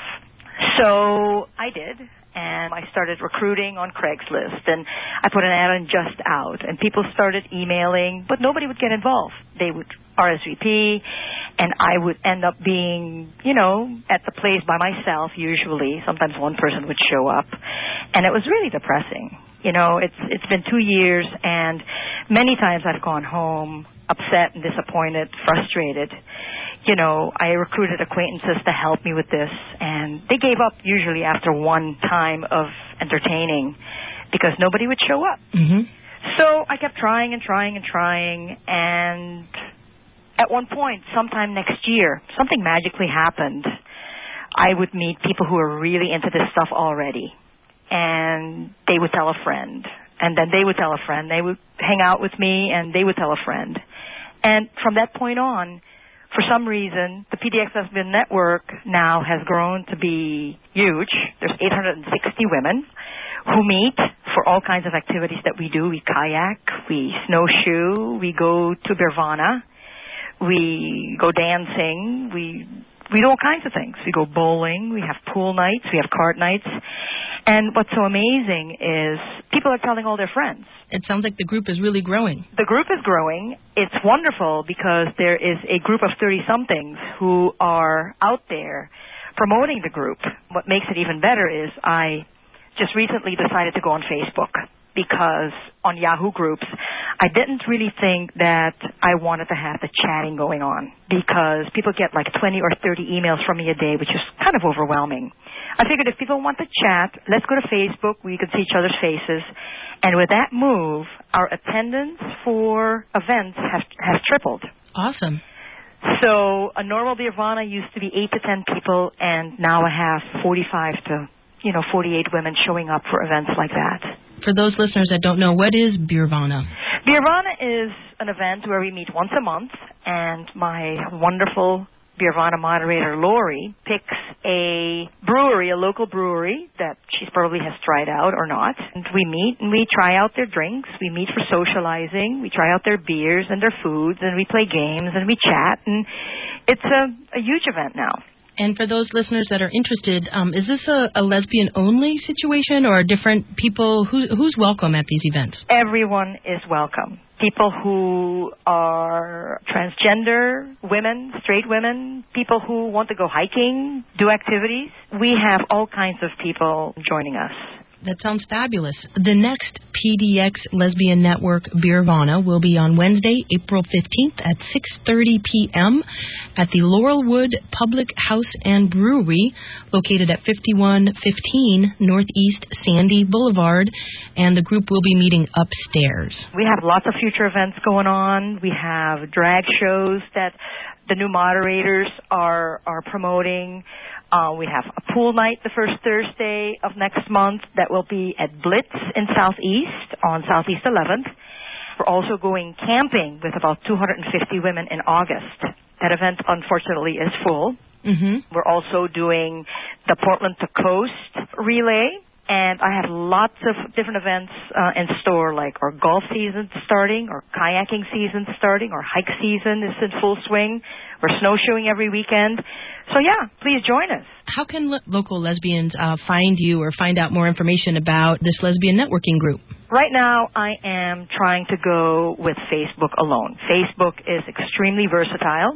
So I did, and I started recruiting on Craigslist, and I put an ad on Just Out, and people started emailing, but nobody would get involved. They would R S V P, and I would end up being, you know, at the place by myself usually. Sometimes one person would show up, and it was really depressing. You know, it's it's been two years, and many times I've gone home upset and disappointed, frustrated. You know, I recruited acquaintances to help me with this, and they gave up usually after one time of entertaining because nobody would show up. Mm-hmm. So I kept trying and trying and trying, and at one point, sometime next year, something magically happened. I would meet people who were really into this stuff already, and they would tell a friend, and then they would tell a friend. They would hang out with me, and they would tell a friend. And from that point on, For some reason, the P D X Lesbian Network now has grown to be huge. There's eight hundred sixty women who meet for all kinds of activities that we do. We kayak, we snowshoe, we go to Birvana, we go dancing, we we do all kinds of things. We go bowling, we have pool nights, we have card nights. And what's so amazing is people are telling all their friends. It sounds like the group is really growing. The group is growing. It's wonderful because there is a group of thirty-somethings who are out there promoting the group. What makes it even better is I just recently decided to go on Facebook because on Yahoo groups, I didn't really think that I wanted to have the chatting going on because people get like twenty or thirty emails from me a day, which is kind of overwhelming. I figured if people want to chat, let's go to Facebook where you can see each other's faces. And with that move, our attendance for events has, has tripled. Awesome. So a normal Birvana used to be eight to ten people, and now I have forty-five to, you know, forty-eight women showing up for events like that. For those listeners that don't know, what is Birvana? Birvana is an event where we meet once a month, and my wonderful Birvana moderator, Lori, picks a brewery, a local brewery that she probably has tried out or not. And we meet and we try out their drinks. We meet for socializing. We try out their beers and their foods, and we play games and we chat. And it's a, a huge event now. And for those listeners that are interested, um, is this a, a lesbian-only situation or different people? Who, who's welcome at these events? Everyone is welcome. People who are transgender, women, straight women, people who want to go hiking, do activities. We have all kinds of people joining us. That sounds fabulous. The next P D X Lesbian Network Birvana will be on Wednesday, April fifteenth at six thirty p.m. at the Laurelwood Public House and Brewery, located at fifty-one fifteen Northeast Sandy Boulevard, and the group will be meeting upstairs. We have lots of future events going on. We have drag shows that the new moderators are, are promoting. Uh, we have a pool night the first Thursday of next month that will be at Blitz in Southeast on Southeast eleventh. We're also going camping with about two hundred fifty women in August. That event, unfortunately, is full. Mm-hmm. We're also doing the Portland to Coast relay. And I have lots of different events uh, in store, like our golf season starting, or kayaking season starting, or hike season is in full swing. We're snowshoeing every weekend. So, yeah, please join us. How can lo- local lesbians uh, find you or find out more information about this lesbian networking group? Right now, I am trying to go with Facebook alone. Facebook is extremely versatile.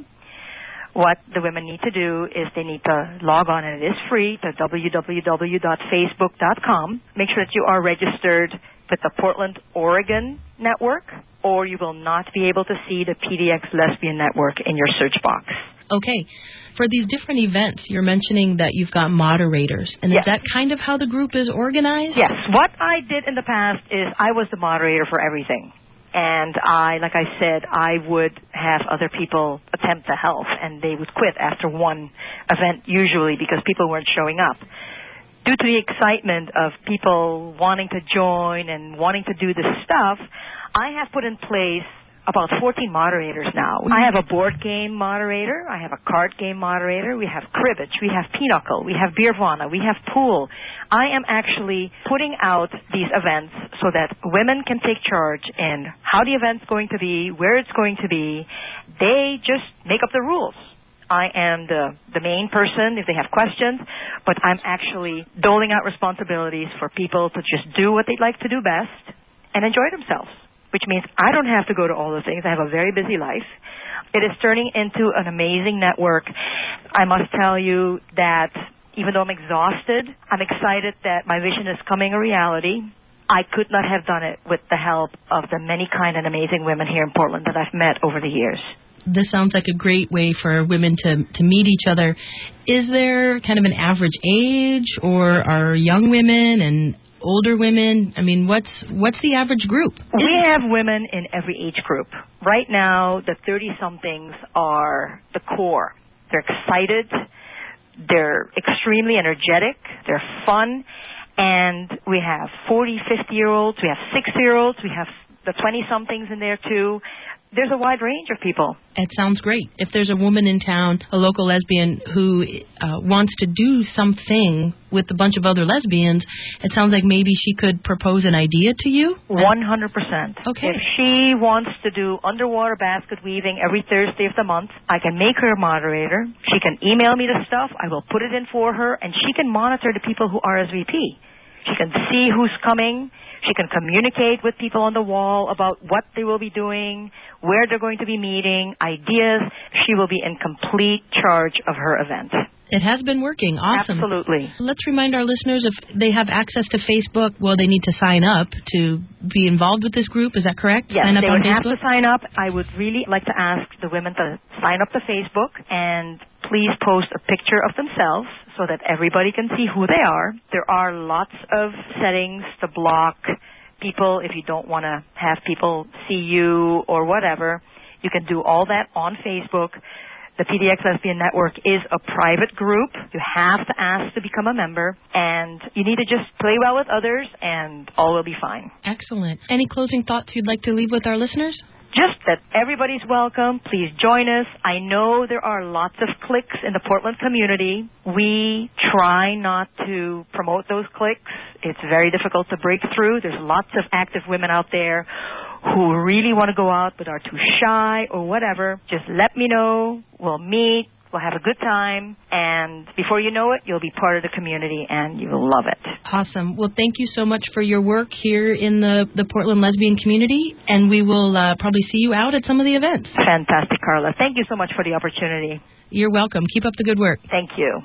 What the women need to do is they need to log on, and it is free, to w w w dot facebook dot com. Make sure that you are registered with the Portland, Oregon network, or you will not be able to see the P D X Lesbian Network in your search box. Okay. For these different events, you're mentioning that you've got moderators. And Yes. is that kind of how the group is organized? Yes. What I did in the past is I was the moderator for everything. And I, like I said, I would have other people attempt to help, and they would quit after one event usually because people weren't showing up. Due to the excitement of people wanting to join and wanting to do this stuff, I have put in place about fourteen moderators now. I have a board game moderator. I have a card game moderator. We have cribbage. We have pinochle. We have Birvana. We have pool. I am actually putting out these events so that women can take charge in how the event's going to be, where it's going to be. They just make up the rules. I am the, the main person if they have questions, but I'm actually doling out responsibilities for people to just do what they'd like to do best and enjoy themselves, which means I don't have to go to all the things. I have a very busy life. It is turning into an amazing network. I must tell you that even though I'm exhausted, I'm excited that my vision is coming a reality. I could not have done it with the help of the many kind and amazing women here in Portland that I've met over the years. This sounds like a great way for women to, to meet each other. Is there kind of an average age, or are young women and older women? I mean, what's what's the average group? We have women in every age group. Right now, the thirty-somethings are the core. They're excited. They're extremely energetic. They're fun. And we have forty, fifty-year-olds. We have sixty-year-olds. We have the twenty-somethings in there, too. there's a wide range of people. It sounds great. If there's a woman in town, a local lesbian, who uh, wants to do something with a bunch of other lesbians, it sounds like maybe she could propose an idea to you? one hundred percent. Okay. If she wants to do underwater basket weaving every Thursday of the month, I can make her a moderator. She can email me the stuff. I will put it in for her, and she can monitor the people who R S V P. She can see who's coming. She can communicate with people on the wall about what they will be doing, where they're going to be meeting, ideas. She will be in complete charge of her event. It has been working. Awesome. Absolutely. Let's remind our listeners, if they have access to Facebook, well, they need to sign up to be involved with this group. Is that correct? Yes, sign up they on would have Facebook? to sign up. I would really like to ask the women to sign up to Facebook and please post a picture of themselves so that everybody can see who they are. There are lots of settings to block people if you don't want to have people see you or whatever. You can do all that on Facebook. The P D X Lesbian Network is a private group. You have to ask to become a member, and you need to just play well with others, and all will be fine. Excellent. Any closing thoughts you'd like to leave with our listeners? Just that everybody's welcome. Please join us. I know there are lots of cliques in the Portland community. We try not to promote those cliques. It's very difficult to break through. There's lots of active women out there who really want to go out but are too shy or whatever. Just let me know. We'll meet. We'll have a good time. And before you know it, you'll be part of the community and you will love it. Awesome. Well, thank you so much for your work here in the, the Portland lesbian community. And we will uh, probably see you out at some of the events. Fantastic, Carla. Thank you so much for the opportunity. You're welcome. Keep up the good work. Thank you.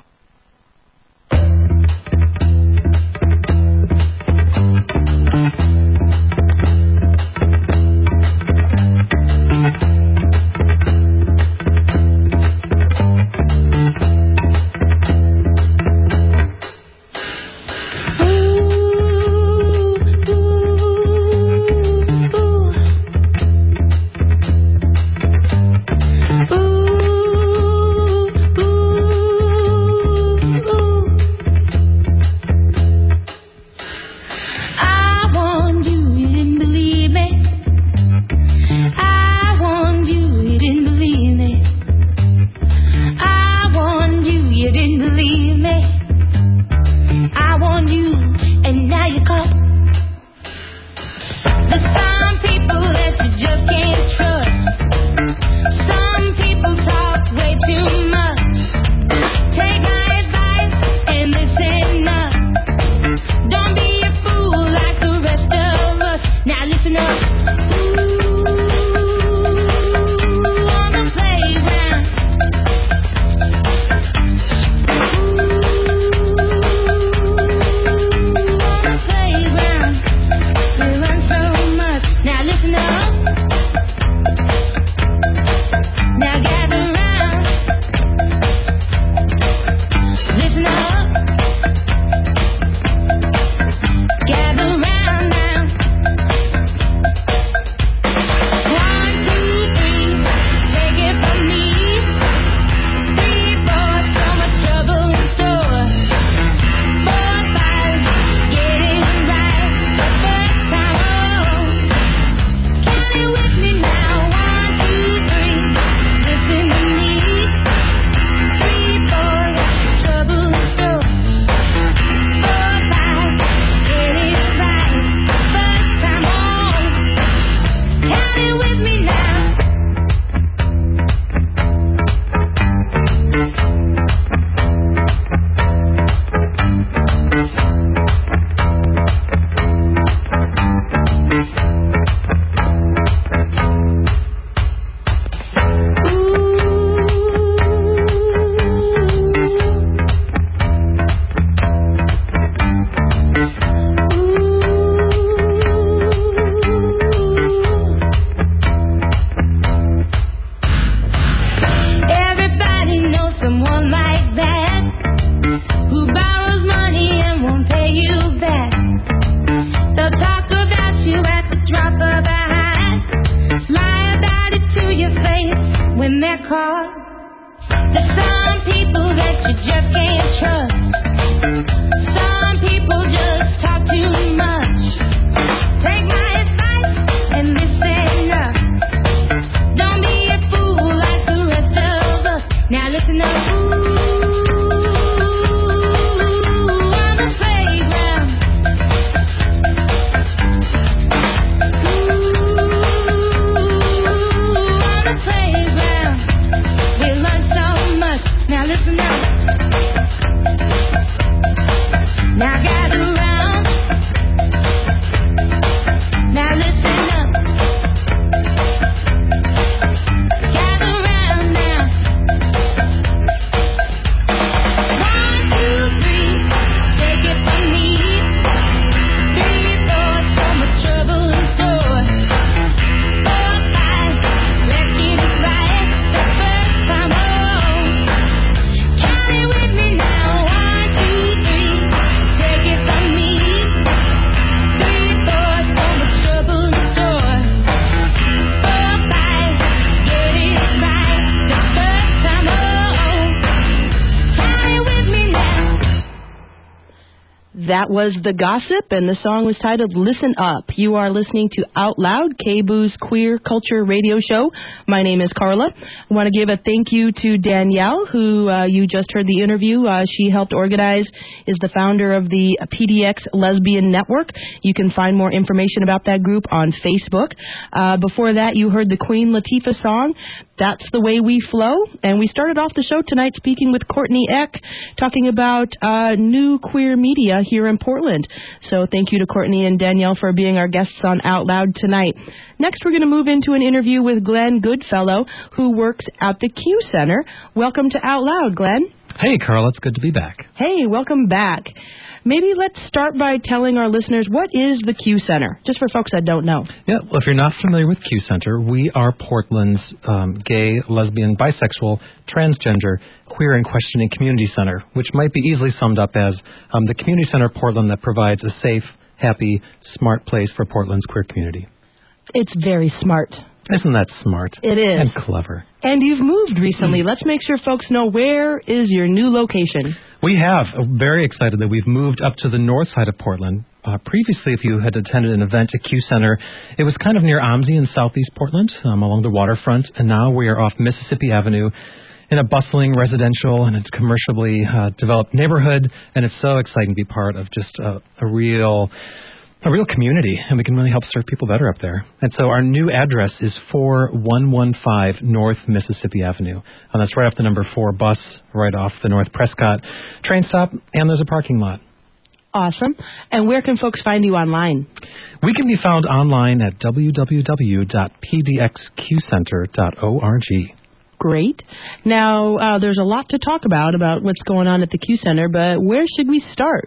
That was The Gossip, and the song was titled Listen Up. You are listening to Out Loud, K B O's Queer Culture Radio Show. My name is Carla. I want to give a thank you to Danielle, who uh, you just heard the interview. Uh, she helped organize, is the founder of the P D X Lesbian Network. You can find more information about that group on Facebook. Uh, before that, you heard the Queen Latifah song, That's the Way We Flow. And we started off the show tonight speaking with Courtney Eck, talking about uh, new queer media here in Portland. So thank you to Courtney and Danielle for being our guests on Out Loud tonight. Next, we're going to move into an interview with Glenn Goodfellow, who works at the Q Center. Welcome to Out Loud, Glenn. Hey, Carl, it's good to be back. Hey, welcome back. Maybe let's start by telling our listeners, what is the Q Center, just for folks that don't know. Yeah, well, if you're not familiar with Q Center, we are Portland's um, gay, lesbian, bisexual, transgender, queer and questioning community center, which might be easily summed up as um, the community center of Portland that provides a safe, happy, smart place for Portland's queer community. It's very smart. Isn't that smart? It is. And clever. And you've moved recently. Let's make sure folks know, where is your new location? We have. I'm very excited that we've moved up to the north side of Portland. Uh, previously, if you had attended an event at Q Center, it was kind of near OMSI in southeast Portland, um, along the waterfront. And now we are off Mississippi Avenue in a bustling residential and it's commercially uh, developed neighborhood. And it's so exciting to be part of just a, a real... A real community, and we can really help serve people better up there. And so our new address is four one one five North Mississippi Avenue. And that's right off the number four bus, right off the North Prescott train stop, and there's a parking lot. Awesome. And where can folks find you online? We can be found online at w w w dot p d x q center dot org. Great. Now, uh, there's a lot to talk about, about what's going on at the Q Center, but where should we start?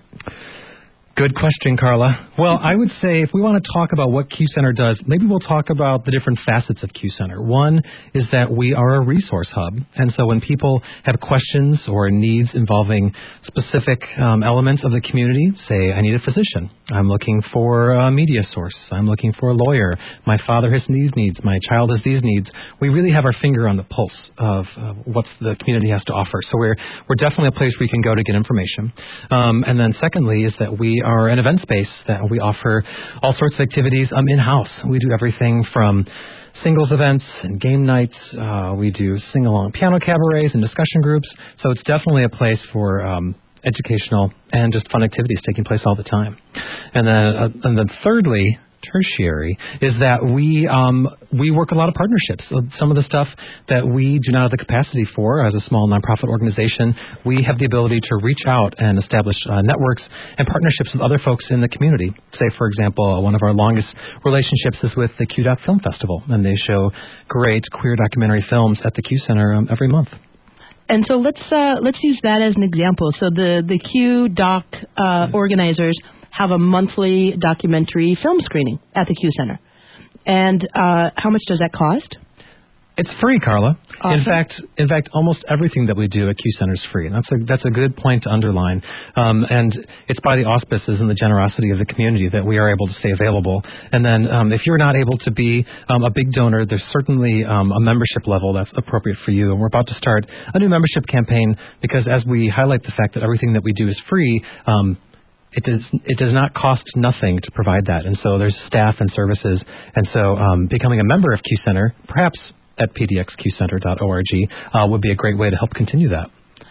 Good question, Carla. Well, I would say if we want to talk about what Q Center does, maybe we'll talk about the different facets of Q Center. One is that we are a resource hub, and so when people have questions or needs involving specific um, elements of the community, say, I need a physician, I'm looking for a media source, I'm looking for a lawyer, my father has these needs, my child has these needs, we really have our finger on the pulse of uh, what the community has to offer. So we're, we're definitely a place where you can go to get information. Um, and then secondly is that we are an event space that we offer all sorts of activities um, in-house. We do everything from singles events and game nights. Uh, we do sing-along piano cabarets and discussion groups. So it's definitely a place for um, educational and just fun activities taking place all the time. And then, uh, and then thirdly, tertiary, is that we um, we work a lot of partnerships. So some of the stuff that we do not have the capacity for as a small nonprofit organization, we have the ability to reach out and establish uh, networks and partnerships with other folks in the community. Say, for example, one of our longest relationships is with the Q Dot Film Festival, and they show great queer documentary films at the Q Center um, every month. And so let's uh, let's use that as an example. So the the Q Doc uh, organizers have a monthly documentary film screening at the Q Center. And uh, how much does that cost? It's free, Carla. Awesome. In fact, in fact, almost everything that we do at Q Center is free. And that's a that's a good point to underline. Um, and it's by the auspices and the generosity of the community that we are able to stay available. And then, um, if you're not able to be um, a big donor, there's certainly um, a membership level that's appropriate for you. And we're about to start a new membership campaign because, as we highlight the fact that everything that we do is free, um, It does, it does not cost nothing to provide that. And so there's staff and services. And so um, becoming a member of Q Center, perhaps at p d x q center dot org, uh, would be a great way to help continue that.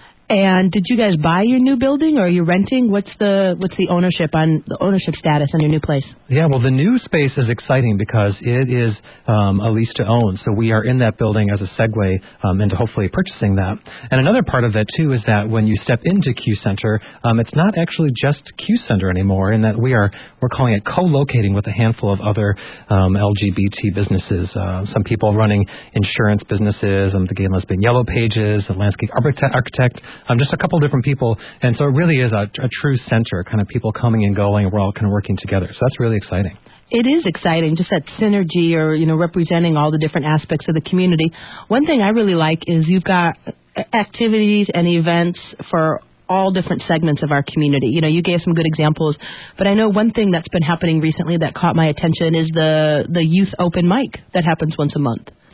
And did you guys buy your new building, or are you renting? What's the what's the ownership on the ownership status on your new place? Yeah, well, the new space is exciting because it is um, a lease to own. So we are in that building as a segue um, into hopefully purchasing that. And another part of that, too, is that when you step into Q Center, um, it's not actually just Q Center anymore, in that we are we're calling it co-locating with a handful of other um, L G B T businesses. Uh, some people running insurance businesses, um, the Gay and Lesbian Yellow Pages, the Landscape Architect, architect Um, just a couple different people, and so it really is a, a true center, kind of people coming and going, and we're all kind of working together. So that's really exciting. It is exciting, just that synergy, or, you know, representing all the different aspects of the community. One thing I really like is you've got activities and events for all different segments of our community. You know, you gave some good examples, but I know one thing that's been happening recently that caught my attention is the, the youth open mic that happens once a month.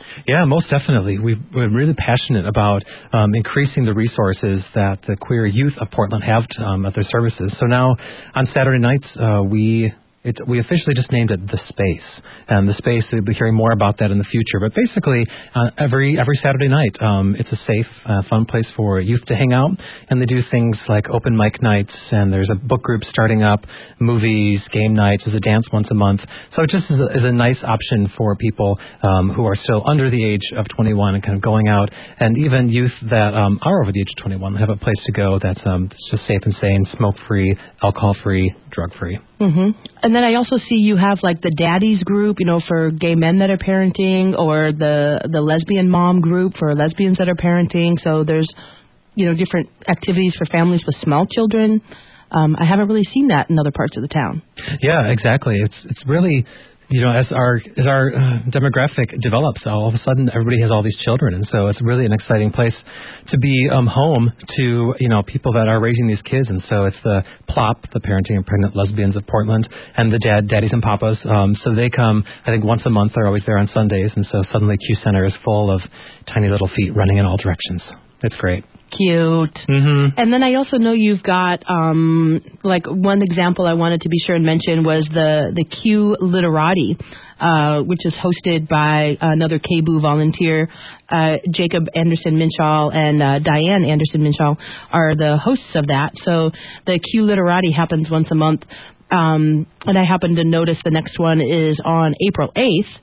Yeah, most definitely. We've, we're really passionate about um, increasing the resources that the queer youth of Portland have to, um, at their services. So now on Saturday nights, uh, we... It, we officially just named it The Space, and The Space, we'll be hearing more about that in the future. But basically, uh, every every Saturday night, um, it's a safe, uh, fun place for youth to hang out, and they do things like open mic nights, and there's a book group starting up, movies, game nights, there's a dance once a month. So it just is a, is a nice option for people um, who are still under the age of twenty-one and kind of going out, and even youth that um, are over the age of twenty-one have a place to go that's um, just safe and sane, smoke-free, alcohol-free, drug-free. Mm-hmm. And then I also see you have like the daddies group, you know, for gay men that are parenting, or the the lesbian mom group for lesbians that are parenting. So there's, you know, different activities for families with small children. Um, I haven't really seen that in other parts of the town. Yeah, exactly. It's it's really, you know, as our as our uh, demographic develops, all of a sudden everybody has all these children, and so it's really an exciting place to be um, home to, you know, people that are raising these kids. And so it's the PLOP, the Parenting and Pregnant Lesbians of Portland, and the dad, daddies and papas. Um, so they come, I think, once a month. They're always there on Sundays, and so suddenly Q Center is full of tiny little feet running in all directions. It's great. Cute. Mm-hmm. And then I also know you've got, um, like, one example I wanted to be sure and mention was the, the Q Literati, uh, which is hosted by another K B U volunteer. Uh, Jacob Anderson Minshall and uh, Diane Anderson Minshall are the hosts of that. So the Q Literati happens once a month. Um, and I happen to notice the next one is on April eighth.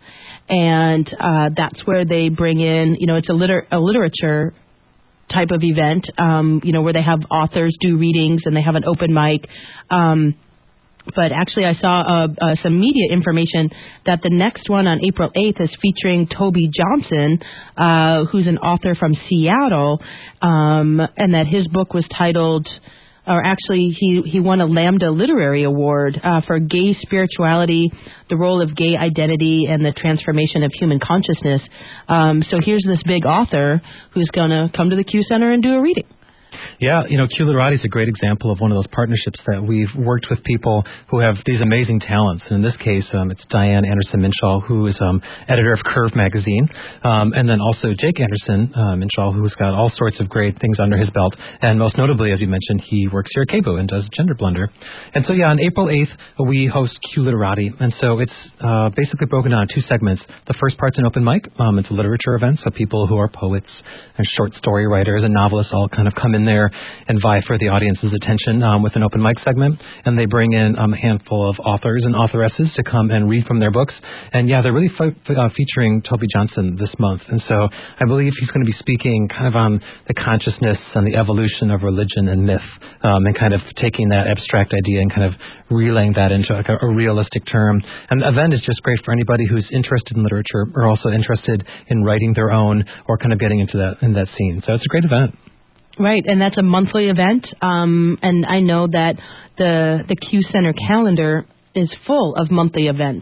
And uh, that's where they bring in, you know, it's a, liter- a literature type of event, um, you know, where they have authors do readings and they have an open mic. Um, but actually I saw uh, uh, some media information that the next one on April eighth is featuring Toby Johnson, uh, who's an author from Seattle, um, and that his book was titled, or actually he, he won a Lambda Literary Award uh, for Gay Spirituality, the Role of Gay Identity, and the Transformation of Human Consciousness. Um, so here's this big author who's going to come to the Q Center and do a reading. Yeah, you know, Q Literati is a great example of one of those partnerships that we've worked with people who have these amazing talents. And in this case, um, it's Diane Anderson Minshall, who is um, editor of Curve magazine, um, and then also Jake Anderson uh, Minshall, who's got all sorts of great things under his belt. And most notably, as you mentioned, he works here at K B U and does Gender Blender. And so, yeah, on April eighth, we host Q Literati. And so it's uh, basically broken down in two segments. The first part's an open mic. Um, it's a literature event, so people who are poets and short story writers and novelists all kind of come in there and vie for the audience's attention um, with an open mic segment. And they bring in um, a handful of authors and authoresses to come and read from their books. And yeah, they're really fe- uh, featuring Toby Johnson this month. And so I believe he's going to be speaking kind of on the consciousness and the evolution of religion and myth, um, and kind of taking that abstract idea and kind of relaying that into like a, a realistic term. And the event is just great for anybody who's interested in literature or also interested in writing their own or kind of getting into that in that scene. So it's a great event. Right, and that's a monthly event, um, and I know that the the Q Center calendar is full of monthly events.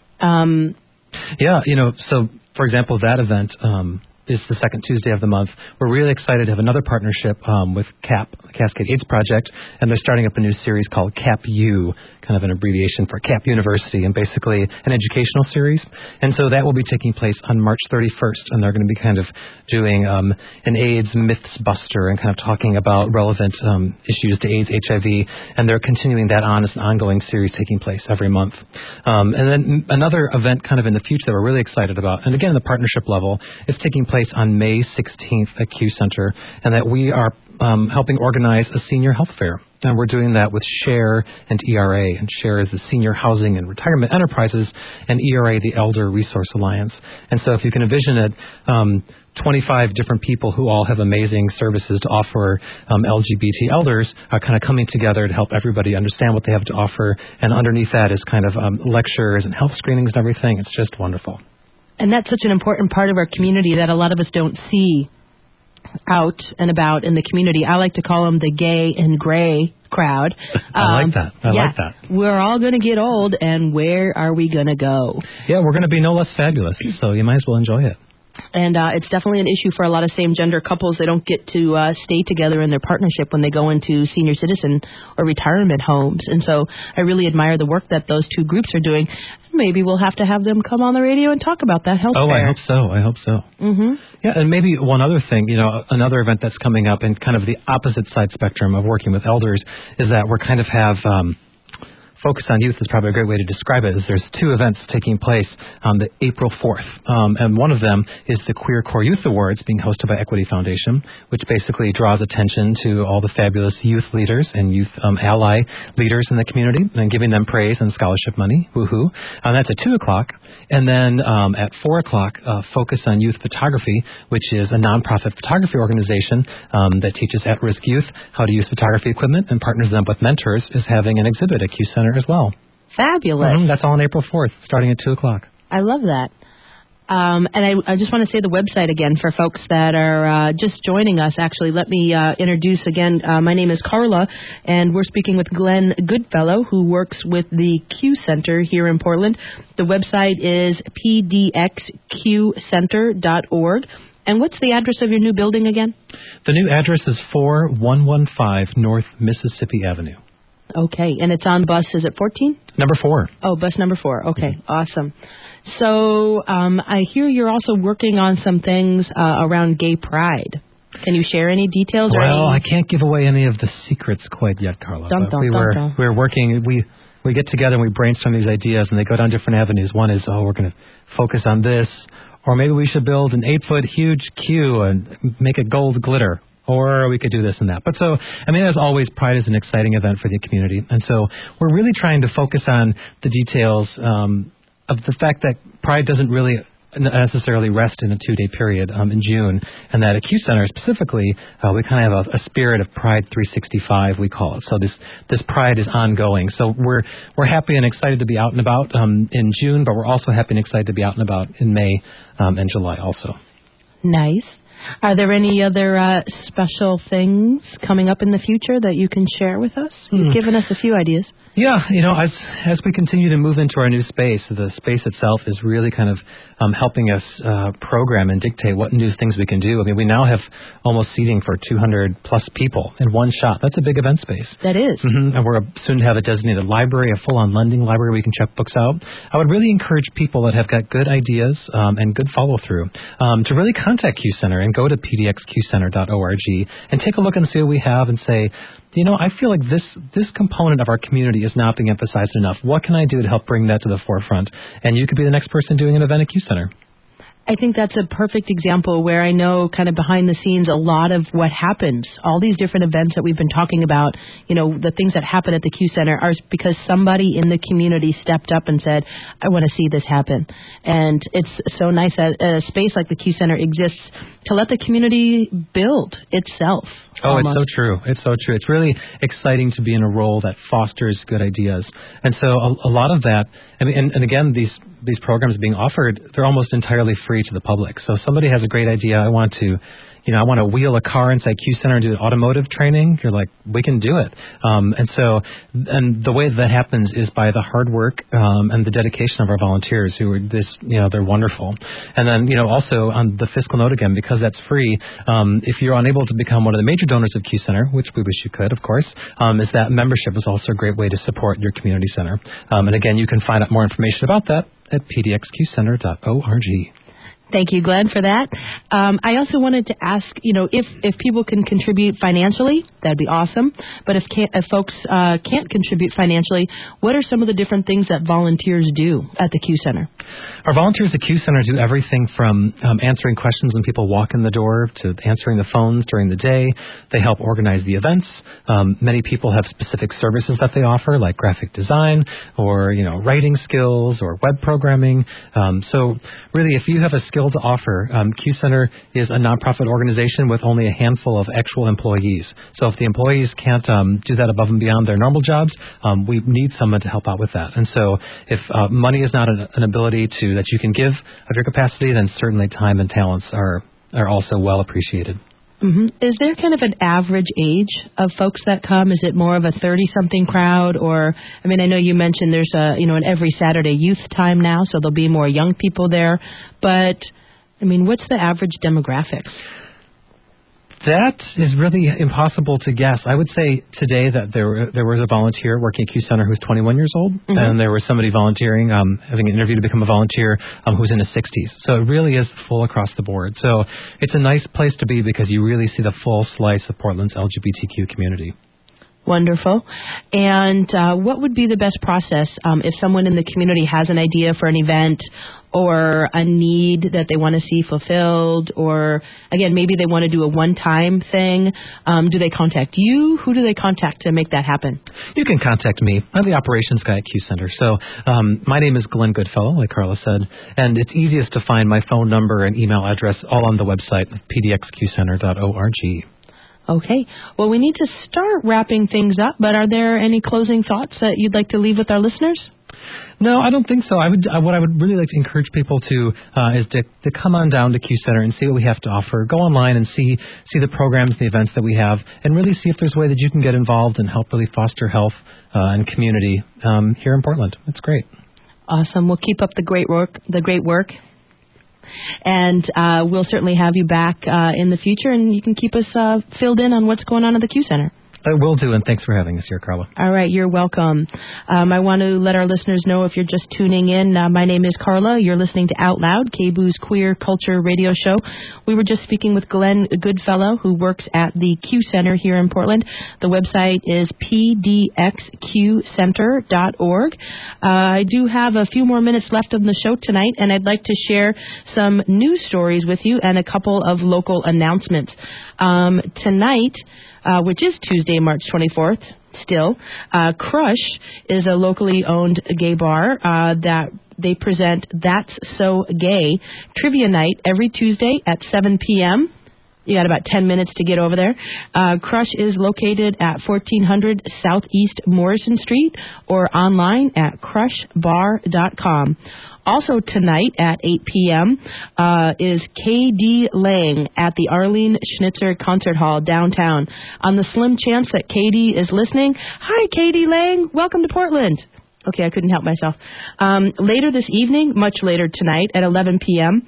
Um, yeah, you know, so, for example, that event um, is the second Tuesday of the month. We're really excited to have another partnership um, with CAP, the Cascade AIDS Project, and they're starting up a new series called CAP U, kind of an abbreviation for CAP University, and basically an educational series. And so that will be taking place on March thirty-first, and they're going to be kind of doing um, an AIDS myths buster and kind of talking about relevant um, issues to AIDS, H I V, and they're continuing that on as an ongoing series taking place every month. Um, and then another event kind of in the future that we're really excited about, and again, the partnership level, is taking place on May sixteenth at Q Center, and that we are um, helping organize a senior health fair. And we're doing that with SHARE and E R A. And SHARE is the Senior Housing and Retirement Enterprises, and E R A, the Elder Resource Alliance. And so if you can envision it, um, twenty-five different people who all have amazing services to offer um, L G B T elders are kind of coming together to help everybody understand what they have to offer. And underneath that is kind of um, lectures and health screenings and everything. It's just wonderful. And that's such an important part of our community that a lot of us don't see out and about in the community. I like to call them the gay and gray crowd. I um, like that. I yeah, like that. We're all going to get old, and where are we going to go? Yeah, we're going to be no less fabulous, so you might as well enjoy it. And uh, it's definitely an issue for a lot of same-gender couples. They don't get to uh, stay together in their partnership when they go into senior citizen or retirement homes. And so I really admire the work that those two groups are doing. Maybe we'll have to have them come on the radio and talk about that health Oh, fair. I hope so. I hope so. Mm-hmm. Yeah, and maybe one other thing, you know, another event that's coming up in kind of the opposite side spectrum of working with elders is that we're kind of have... Um, Focus on Youth is probably a great way to describe it, is there's two events taking place on the April fourth. Um, and one of them is the Queer Core Youth Awards being hosted by Equity Foundation, which basically draws attention to all the fabulous youth leaders and youth um, ally leaders in the community and giving them praise and scholarship money. Woohoo. And that's at two o'clock. And then um, at four o'clock, uh, Focus on Youth Photography, which is a nonprofit photography organization um, that teaches at-risk youth how to use photography equipment and partners them with mentors, is having an exhibit at Q Center as well. Fabulous. Mm-hmm. That's all on April fourth, starting at two o'clock. I love that. Um, and I, I just want to say the website again for folks that are uh, just joining us. Actually, let me uh, introduce again. Uh, my name is Carla, and we're speaking with Glenn Goodfellow, who works with the Q Center here in Portland. The website is p d x q center dot org. And what's the address of your new building again? The new address is four one one five North Mississippi Avenue. Okay, and it's on bus, is it fourteen? Number four. Oh, bus number four. Okay, mm-hmm. Awesome. So um, I hear you're also working on some things uh, around gay pride. Can you share any details? Well, or any... I can't give away any of the secrets quite yet, Carla. Dun, but dun, we dun, were dun. we were working. We we get together and we brainstorm these ideas, and they go down different avenues. One is, oh, we're going to focus on this, or maybe we should build an eight-foot huge queue and make it gold glitter. Or we could do this and that. But so, I mean, as always, Pride is an exciting event for the community. And so we're really trying to focus on the details um, of the fact that Pride doesn't really necessarily rest in a two-day period um, in June, and that at Q Center specifically, uh, we kind of have a, a spirit of Pride three sixty-five, we call it. So this this Pride is ongoing. So we're we're happy and excited to be out and about um, in June, but we're also happy and excited to be out and about in May um, and July also. Nice. Are there any other uh, special things coming up in the future that you can share with us? You've Hmm. given us a few ideas. Yeah, you know, as as we continue to move into our new space, the space itself is really kind of um, helping us uh, program and dictate what new things we can do. I mean, we now have almost seating for two hundred plus people in one shot. That's a big event space. That is. Mm-hmm. And we're soon to have a designated library, a full-on lending library we can check books out. I would really encourage people that have got good ideas um, and good follow-through um, to really contact Q Center and go to p d x q center dot org and take a look and see what we have and say, you know, I feel like this this component of our community is not being emphasized enough. What can I do to help bring that to the forefront? And you could be the next person doing an event at Q Center. I think that's a perfect example where I know kind of behind the scenes a lot of what happens, all these different events that we've been talking about, you know, the things that happen at the Q Center are because somebody in the community stepped up and said, I want to see this happen. And it's so nice that a space like the Q Center exists to let the community build itself. Oh, almost. It's so true. It's so true. It's really exciting to be in a role that fosters good ideas. And so a, a lot of that, I mean, and, and again, these these programs being offered, they're almost entirely free to the public. So if somebody has a great idea, I want to, you know, I want to wheel a car inside Q Center and do automotive training. You're like, we can do it. Um, and so, and the way that happens is by the hard work um, and the dedication of our volunteers who are this, you know, they're wonderful. And then, you know, also on the fiscal note again, because that's free, um, if you're unable to become one of the major donors of Q Center, which we wish you could, of course, um, is that membership is also a great way to support your community center. Um, and again, you can find out more information about that at p d x q center dot org. Thank you, Glenn, for that. Um, I also wanted to ask, you know, if, if people can contribute financially, that'd be awesome. But if, can't, if folks uh, can't contribute financially, what are some of the different things that volunteers do at the Q Center? Our volunteers at Q Center do everything from um, answering questions when people walk in the door to answering the phones during the day. They help organize the events. Um, many people have specific services that they offer, like graphic design or, you know, writing skills or web programming. Um, so really, if you have a skill to offer, um, Q Center is a nonprofit organization with only a handful of actual employees. So if the employees can't um, do that above and beyond their normal jobs, um, we need someone to help out with that. And so if uh, money is not an, an ability to that you can give of your capacity, then certainly time and talents are are also well appreciated. Mm-hmm. Is there kind of an average age of folks that come? Is it more of a thirty-something crowd? Or, I mean, I know you mentioned there's a, you know, an every Saturday youth time now, so there'll be more young people there. But I mean, what's the average demographics? That is really impossible to guess. I would say today that there there was a volunteer working at Q Center who's twenty-one years old, mm-hmm. and there was somebody volunteering, um, having an interview to become a volunteer, um, who's in his sixties. So it really is full across the board. So it's a nice place to be because you really see the full slice of Portland's L G B T Q community. Wonderful. And uh, what would be the best process um, if someone in the community has an idea for an event or a need that they want to see fulfilled, or, again, maybe they want to do a one-time thing? Um, do they contact you? Who do they contact to make that happen? You can contact me. I'm the operations guy at Q Center. So um, my name is Glenn Goodfellow, like Carla said, and it's easiest to find my phone number and email address all on the website, p d x q center dot org. Okay. Well, we need to start wrapping things up, but are there any closing thoughts that you'd like to leave with our listeners? No, I don't think so. I would. Uh, what I would really like to encourage people to uh, is to, to come on down to Q Center and see what we have to offer. Go online and see see the programs, the events that we have, and really see if there's a way that you can get involved and help really foster health uh, and community um, here in Portland. It's great. Awesome. We'll keep up the great work. The great work. And uh, we'll certainly have you back uh, in the future, and you can keep us uh, filled in on what's going on at the Q Center. I will do, and thanks for having us here, Carla. All right, you're welcome. Um, I want to let our listeners know, if you're just tuning in, uh, my name is Carla. You're listening to Out Loud, K B O's queer culture radio show. We were just speaking with Glenn Goodfellow, who works at the Q Center here in Portland. The website is p d x q center dot org. Uh, I do have a few more minutes left of the show tonight, and I'd like to share some news stories with you and a couple of local announcements. Um, tonight, Uh, which is Tuesday, March twenty-fourth, still, uh, Crush is a locally owned gay bar uh, that they present That's So Gay trivia night every Tuesday at seven p.m. You got about ten minutes to get over there. Uh, Crush is located at fourteen hundred Southeast Morrison Street or online at crush bar dot com. Also tonight at eight p.m. Uh, is K D Lang at the Arlene Schnitzer Concert Hall downtown. On the slim chance that Katie is listening, hi, K D Lang. Welcome to Portland. Okay, I couldn't help myself. Um, later this evening, much later tonight at eleven p.m.,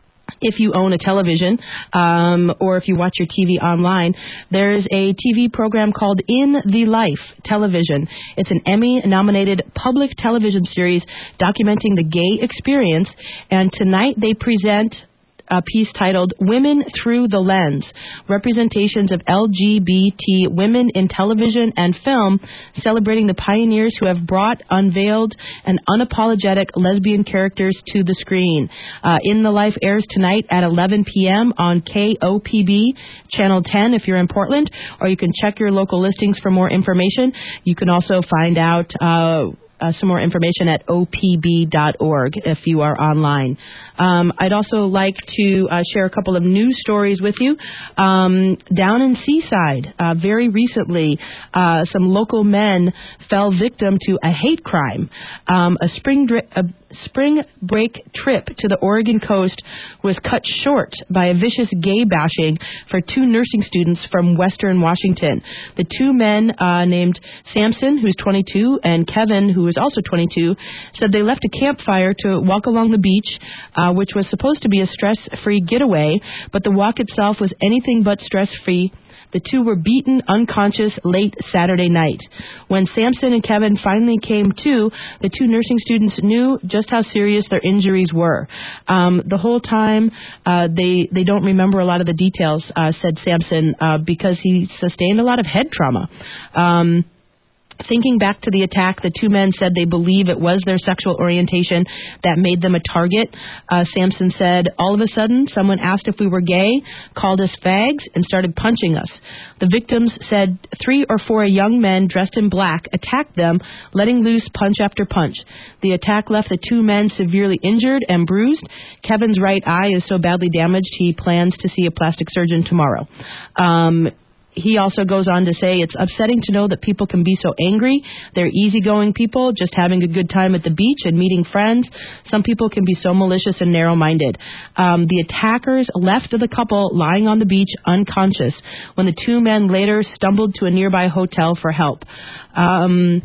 if you own a television um, or if you watch your T V online, there's a T V program called In the Life Television. It's an Emmy-nominated public television series documenting the gay experience, and tonight they present a piece titled Women Through the Lens, Representations of L G B T Women in Television and Film, celebrating the pioneers who have brought, unveiled, and unapologetic lesbian characters to the screen. Uh, In the Life airs tonight at eleven p.m. on K O P B, Channel ten if you're in Portland, or you can check your local listings for more information. You can also find out uh, Uh, some more information at o p b dot org if you are online. Um, I'd also like to uh, share a couple of news stories with you. Um, down in Seaside, uh, very recently, uh, some local men fell victim to a hate crime. Um, a spring dri- a spring break trip to the Oregon coast was cut short by a vicious gay bashing for two nursing students from Western Washington. The two men uh, named Samson, who's twenty-two, and Kevin, who is also twenty-two, said they left a campfire to walk along the beach, uh, which was supposed to be a stress-free getaway, but the walk itself was anything but stress-free. The two were beaten unconscious late Saturday night. When Samson and Kevin finally came to, the two nursing students knew just how serious their injuries were. Um, the whole time, uh, they, they don't remember a lot of the details, uh, said Samson, uh, because he sustained a lot of head trauma. Um, Thinking back to the attack, the two men said they believe it was their sexual orientation that made them a target. Uh, Samson said, all of a sudden, someone asked if we were gay, called us fags, and started punching us. The victims said three or four young men dressed in black attacked them, letting loose punch after punch. The attack left the two men severely injured and bruised. Kevin's right eye is so badly damaged he plans to see a plastic surgeon tomorrow. Um, He also goes on to say it's upsetting to know that people can be so angry. They're easygoing people, just having a good time at the beach and meeting friends. Some people can be so malicious and narrow-minded. Um, the attackers left the couple lying on the beach unconscious when the two men later stumbled to a nearby hotel for help. Um...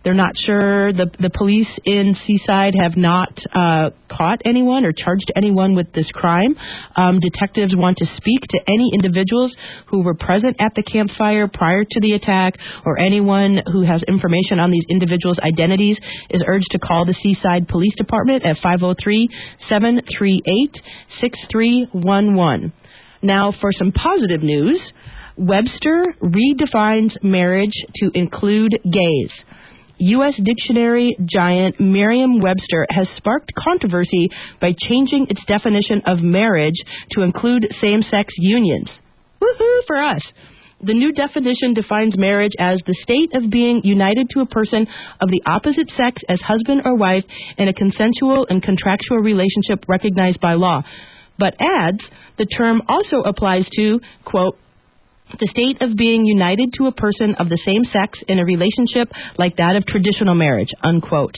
They're not sure. The the police in Seaside have not uh, caught anyone or charged anyone with this crime. Um, detectives want to speak to any individuals who were present at the campfire prior to the attack, or anyone who has information on these individuals' identities is urged to call the Seaside Police Department at five oh three, seven three eight, six three one one. Now for some positive news. Webster redefines marriage to include gays. U S dictionary giant Merriam-Webster has sparked controversy by changing its definition of marriage to include same-sex unions. Woohoo for us! The new definition defines marriage as the state of being united to a person of the opposite sex as husband or wife in a consensual and contractual relationship recognized by law, but adds the term also applies to, quote, the state of being united to a person of the same sex in a relationship like that of traditional marriage, unquote.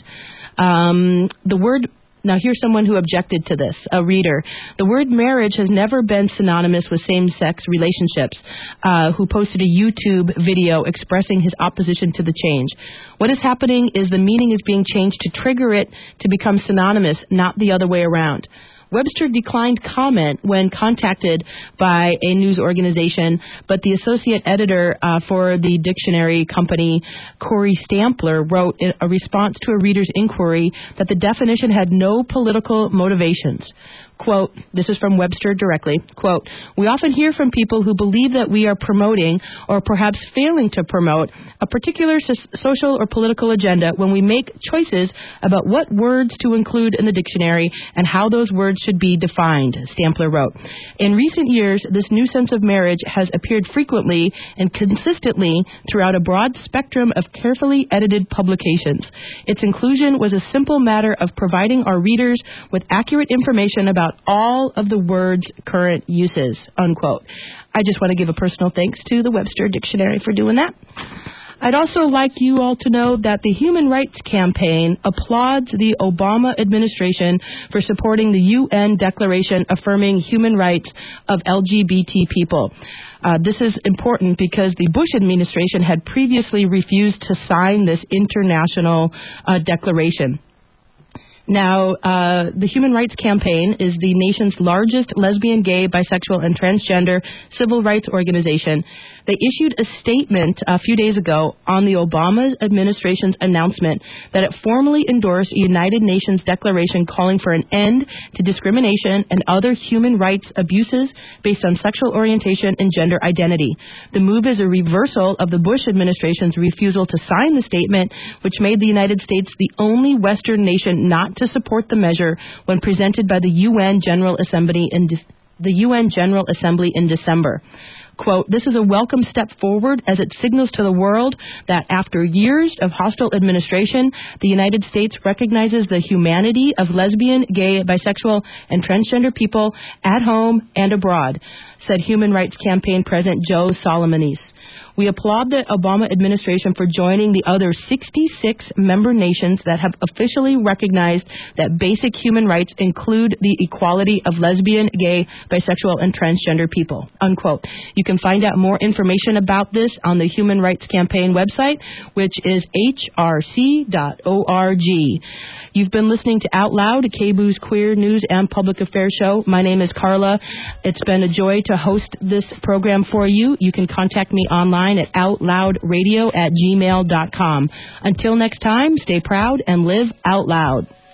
Um, the word, now here's someone who objected to this, a reader. The word marriage has never been synonymous with same-sex relationships, uh, who posted a YouTube video expressing his opposition to the change. What is happening is the meaning is being changed to trigger it to become synonymous, not the other way around. Webster declined comment when contacted by a news organization, but the associate editor uh, for the dictionary company, Corey Stampler, wrote in a response to a reader's inquiry that the definition had no political motivations. Quote, this is from Webster directly, quote, we often hear from people who believe that we are promoting or perhaps failing to promote a particular so- social or political agenda when we make choices about what words to include in the dictionary and how those words should be defined, Stampler wrote. In recent years, this new sense of marriage has appeared frequently and consistently throughout a broad spectrum of carefully edited publications. Its inclusion was a simple matter of providing our readers with accurate information about all of the word's current uses, unquote. I just want to give a personal thanks to the Webster Dictionary for doing that. I'd also like you all to know that the Human Rights Campaign applauds the Obama administration for supporting the U N Declaration affirming human rights of L G B T people. Uh, this is important because the Bush administration had previously refused to sign this international uh, declaration. Now, uh, the Human Rights Campaign is the nation's largest lesbian, gay, bisexual, and transgender civil rights organization. They issued a statement a few days ago on the Obama administration's announcement that it formally endorsed a United Nations declaration calling for an end to discrimination and other human rights abuses based on sexual orientation and gender identity. The move is a reversal of the Bush administration's refusal to sign the statement, which made the United States the only Western nation not to support the measure when presented by the U N General Assembly in De- the U N General Assembly in December. Quote, this is a welcome step forward as it signals to the world that after years of hostile administration, the United States recognizes the humanity of lesbian, gay, bisexual, and transgender people at home and abroad, said Human Rights Campaign President Joe Solomonese. We applaud the Obama administration for joining the other sixty-six member nations that have officially recognized that basic human rights include the equality of lesbian, gay, bisexual, and transgender people, unquote. You can find out more information about this on the Human Rights Campaign website, which is h r c dot org. You've been listening to Out Loud, K B O O's queer news and public affairs show. My name is Carla. It's been a joy to host this program for you. You can contact me online at outloudradio at gmail dot com. Until next time, stay proud and live out loud.